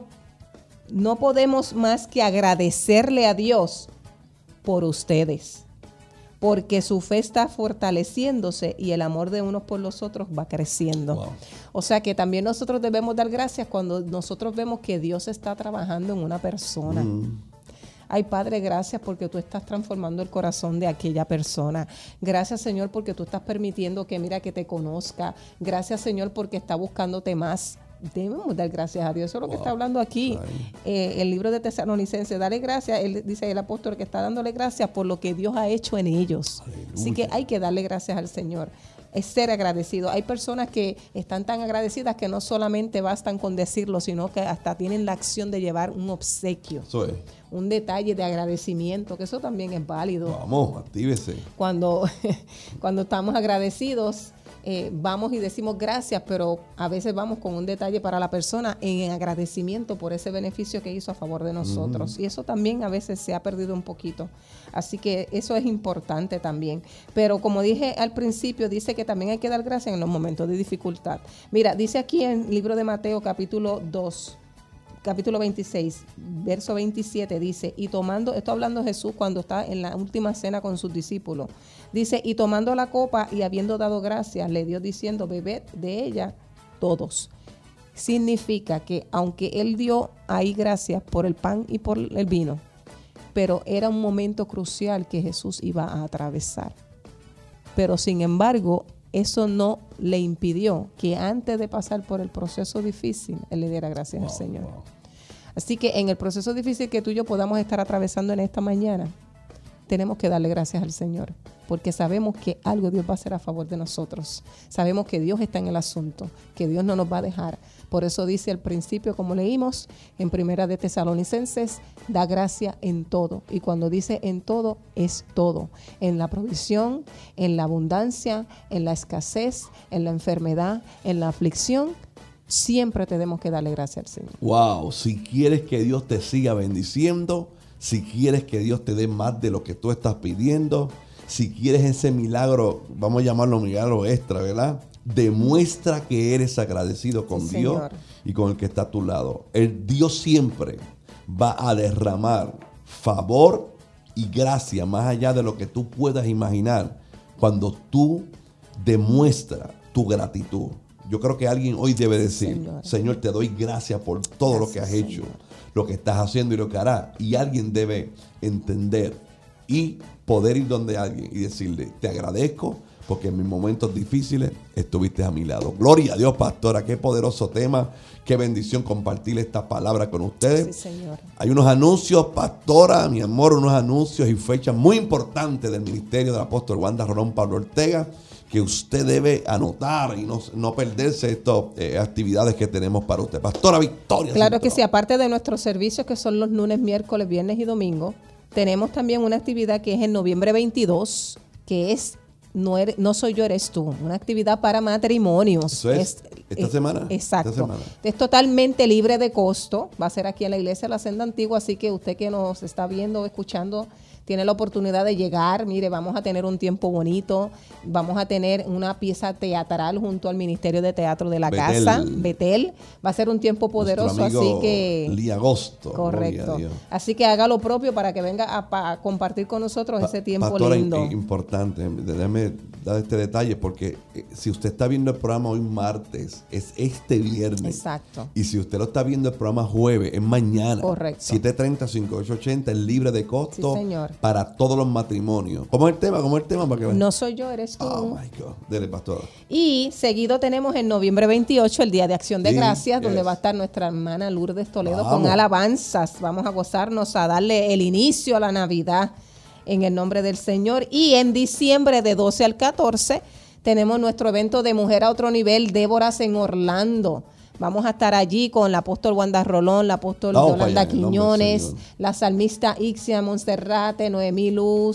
no podemos más que agradecerle a Dios por ustedes, porque su fe está fortaleciéndose y el amor de unos por los otros va creciendo. Wow. O sea que también nosotros debemos dar gracias cuando nosotros vemos que Dios está trabajando en una persona. Mm. Ay, Padre, gracias porque tú estás transformando el corazón de aquella persona. Gracias, Señor, porque tú estás permitiendo que, mira, que te conozca. Gracias, Señor, porque está buscándote más. Debemos dar gracias a Dios. Eso es lo Wow. que está hablando aquí. Eh, el libro de Tesalonicenses, dale gracias. Él dice el apóstol que está dándole gracias por lo que Dios ha hecho en ellos. Aleluya. Así que hay que darle gracias al Señor. Es ser agradecido. Hay personas que están tan agradecidas que no solamente bastan con decirlo, sino que hasta tienen la acción de llevar un obsequio, Eso es. un detalle de agradecimiento, que eso también es válido. Vamos, actívese. Cuando, cuando estamos agradecidos, eh, vamos y decimos gracias, pero a veces vamos con un detalle para la persona en agradecimiento por ese beneficio que hizo a favor de nosotros. Mm. Y eso también a veces se ha perdido un poquito. Así que eso es importante también. Pero como dije al principio, dice que también hay que dar gracias en los momentos de dificultad. Mira, dice aquí en el libro de Mateo capítulo dos, capítulo veintiséis, verso veintisiete, dice, y tomando, esto hablando Jesús cuando está en la última cena con sus discípulos, dice, y tomando la copa y habiendo dado gracias, le dio diciendo, bebed de ella todos. Significa que aunque él dio ahí gracias por el pan y por el vino, pero era un momento crucial que Jesús iba a atravesar. Pero sin embargo, eso no le impidió que antes de pasar por el proceso difícil, él le diera gracias Wow, al Señor. wow. Así que en el proceso difícil que tú y yo podamos estar atravesando en esta mañana, tenemos que darle gracias al Señor, porque sabemos que algo Dios va a hacer a favor de nosotros. Sabemos que Dios está en el asunto, que Dios no nos va a dejar. Por eso dice al principio, como leímos en Primera de Tesalonicenses, da gracia en todo. Y cuando dice en todo, es todo. En la provisión, en la abundancia, en la escasez, en la enfermedad, en la aflicción, siempre tenemos que darle gracias al Señor. Wow, si quieres que Dios te siga bendiciendo, si quieres que Dios te dé más de lo que tú estás pidiendo, si quieres ese milagro, vamos a llamarlo milagro extra, ¿verdad? Demuestra que eres agradecido con Sí, Dios Señor. y con el que está a tu lado. El Dios siempre va a derramar favor y gracia más allá de lo que tú puedas imaginar cuando tú demuestras tu gratitud. Yo creo que alguien hoy debe decir, Señor. Señor, te doy gracias por todo lo que has Gracias, hecho, Señor. lo que estás haciendo y lo que harás. Y alguien debe entender y poder ir donde alguien y decirle, te agradezco porque en mis momentos difíciles estuviste a mi lado. Gloria a Dios, pastora, qué poderoso tema, qué bendición compartir esta palabra con ustedes. Sí, Señor. Hay unos anuncios, pastora, mi amor, unos anuncios y fechas muy importantes del ministerio del apóstol Wanda Rolón Pablo Ortega, que usted debe anotar y no, no perderse estas eh, actividades que tenemos para usted. Pastora Victoria. Claro que Cintrón. sí, aparte de nuestros servicios que son los lunes, miércoles, viernes y domingo, tenemos también una actividad que es en noviembre veintidós, que es No, eres, no soy yo, eres tú. Una actividad para matrimonios. Eso es, esta semana. Exacto. Esta semana. Es totalmente libre de costo. Va a ser aquí en la iglesia de la Senda Antigua, así que usted que nos está viendo o escuchando tiene la oportunidad de llegar. Mire, vamos a tener un tiempo bonito. Vamos a tener una pieza teatral junto al Ministerio de Teatro de la Betel. Casa, Betel. Va a ser un tiempo poderoso, Nuestro así amigo que... Lee Agosto. Correcto. Gloria a Dios. Así que haga lo propio para que venga a, pa- a compartir con nosotros ese tiempo Pastora, lindo. im- importante, déjame dar este detalle porque eh, si usted está viendo el programa hoy martes, es este viernes. Exacto. Y si usted lo está viendo el programa jueves, es mañana. Correcto. siete treinta, cincuenta y ocho ochenta, es libre de costo Sí, señor. para todos los matrimonios. ¿Cómo es el tema? ¿Cómo es el tema? Para que vean. No soy yo, eres tú. Oh my God. Dele, pastora. Y seguido tenemos en noviembre veintiocho el Día de Acción de Sí, Gracias, donde yes. va a estar nuestra hermana Lourdes Toledo Vamos. con alabanzas. Vamos a gozarnos, a darle el inicio a la Navidad en el nombre del Señor. Y en diciembre de doce al catorce tenemos nuestro evento de Mujer a Otro Nivel, Déboras en Orlando. Vamos a estar allí con la apóstol Wanda Rolón, la apóstol Vamos para Yolanda allá, en el nombre del Quiñones, Señor. la salmista Ixia Monserrate, Noemí Luz,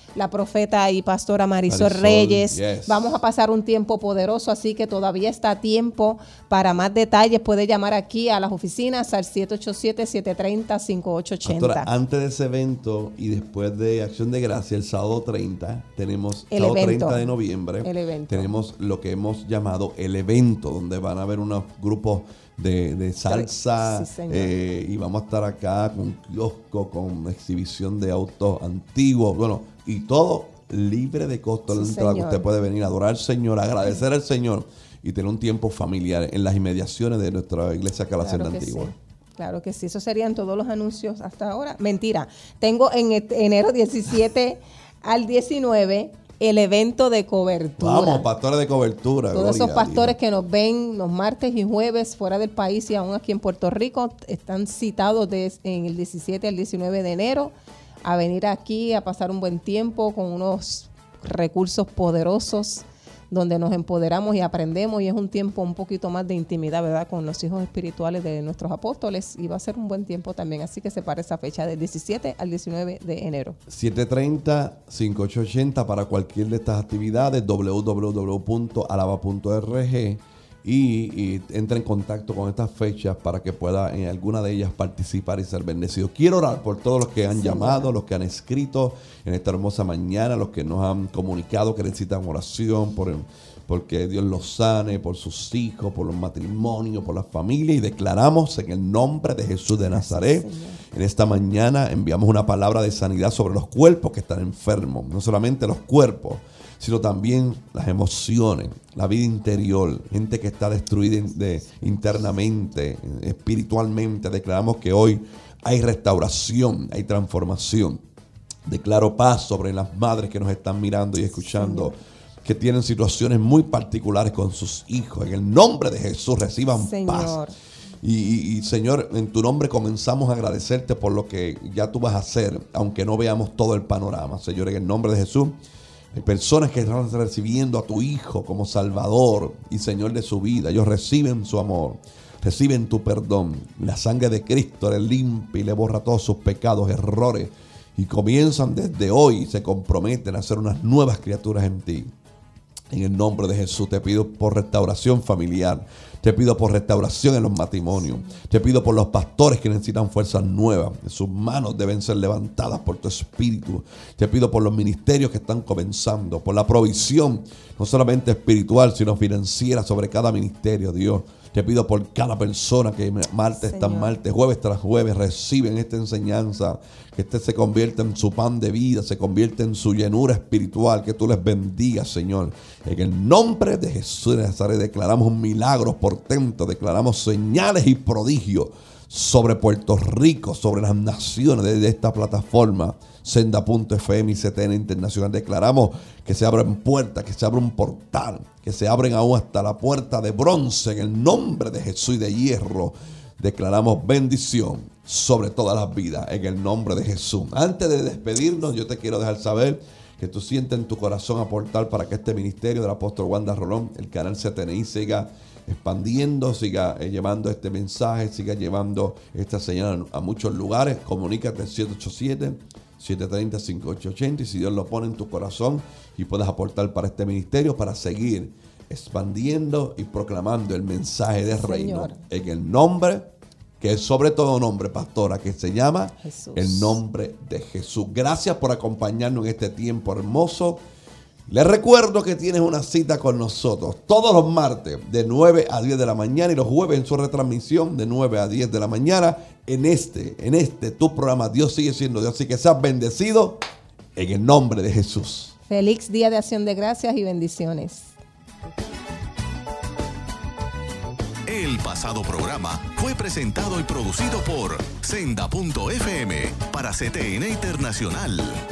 la profeta y pastora Marisol, Marisol Reyes. Yes. Vamos a pasar un tiempo poderoso, así que todavía está a tiempo. Para más detalles puede llamar aquí a las oficinas al siete ocho siete, siete tres cero, cinco ocho ocho cero. Pastora, antes de ese evento y después de Acción de Gracia, el sábado treinta, tenemos El sábado evento. treinta de noviembre, El evento. tenemos lo que hemos llamado el evento, donde van a haber unos grupos de, de salsa, Sí, señor. eh, y vamos a estar acá con kiosco, con exhibición de autos antiguos, bueno, y todo libre de costo. Sí, La entrada que señor. usted puede venir a adorar al Señor, agradecer al Señor y tener un tiempo familiar en las inmediaciones de nuestra iglesia Calacena Claro que Antigua. sí. Claro que sí, esos serían todos los anuncios hasta ahora. Mentira, tengo en et- enero diecisiete al diecinueve el evento de cobertura. Vamos, pastores de cobertura. Todos gloria esos a pastores Dios. que nos ven los martes y jueves fuera del país y aún aquí en Puerto Rico están citados de, en el diecisiete al diecinueve de enero a venir aquí a pasar un buen tiempo con unos recursos poderosos donde nos empoderamos y aprendemos, y es un tiempo un poquito más de intimidad, ¿verdad?, con los hijos espirituales de nuestros apóstoles, y va a ser un buen tiempo también, así que separa esa fecha del diecisiete al diecinueve de enero. siete tres cero, cinco ocho ocho cero para cualquier de estas actividades, doble u doble u doble u punto alaba punto org, y, y entra en contacto con estas fechas para que pueda en alguna de ellas participar y ser bendecido. Quiero orar por todos los que han Sí, llamado, ¿verdad? los que han escrito en esta hermosa mañana, los que nos han comunicado que necesitan oración por porque Dios los sane, por sus hijos, por los matrimonios, por las familias, y declaramos en el nombre de Jesús de Nazaret, Señor. en esta mañana enviamos una palabra de sanidad sobre los cuerpos que están enfermos, no solamente los cuerpos, sino también las emociones, la vida interior, gente que está destruida de, internamente, espiritualmente. Declaramos que hoy hay restauración, hay transformación. Declaro paz sobre las madres que nos están mirando y escuchando, Señor, que tienen situaciones muy particulares con sus hijos. En el nombre de Jesús reciban Señor. paz. Y, y, y Señor, en tu nombre comenzamos a agradecerte por lo que ya tú vas a hacer, aunque no veamos todo el panorama. Señor, en el nombre de Jesús, hay personas que están recibiendo a tu Hijo como Salvador y Señor de su vida. Ellos reciben su amor, reciben tu perdón. La sangre de Cristo le limpia y le borra todos sus pecados, errores, y comienzan desde hoy y se comprometen a ser unas nuevas criaturas en ti. En el nombre de Jesús te pido por restauración familiar. Te pido por restauración en los matrimonios. Te pido por los pastores que necesitan fuerzas nuevas. Sus manos deben ser levantadas por tu espíritu. Te pido por los ministerios que están comenzando. Por la provisión, no solamente espiritual, sino financiera sobre cada ministerio, Dios. Te pido por cada persona que martes tras Señor. martes, jueves tras jueves reciben esta enseñanza. Que este se convierta en su pan de vida, se convierta en su llenura espiritual. Que tú les bendigas, Señor. En el nombre de Jesús de Nazaret declaramos milagros, portentos, declaramos señales y prodigios sobre Puerto Rico, sobre las naciones de, de esta plataforma Senda punto F M y C T N Internacional. Declaramos que se abren puertas, que se abre un portal, que se abren aún hasta la puerta de bronce en el nombre de Jesús, y de hierro. Declaramos bendición sobre todas las vidas en el nombre de Jesús. Antes de despedirnos, yo te quiero dejar saber que tú sientes en tu corazón aportar para que este ministerio del apóstol Wanda Rolón, el canal C T N I, siga expandiendo, siga eh, llevando este mensaje, siga llevando esta señal a, a muchos lugares. Comunícate al siete ocho siete, siete tres cero, cinco ocho ocho cero, y si Dios lo pone en tu corazón y puedes aportar para este ministerio, para seguir expandiendo y proclamando el mensaje del reino Señor. en el nombre que es sobre todo nombre, pastora, que se llama Jesús. el nombre de Jesús. Gracias por acompañarnos en este tiempo hermoso. Les recuerdo que tienes una cita con nosotros todos los martes de nueve a diez de la mañana y los jueves en su retransmisión de nueve a diez de la mañana en este, en este tu programa Dios sigue siendo Dios. Así que seas bendecido en el nombre de Jesús. Feliz Día de Acción de Gracias y bendiciones. El pasado programa fue presentado y producido por Senda punto F M para C T N Internacional.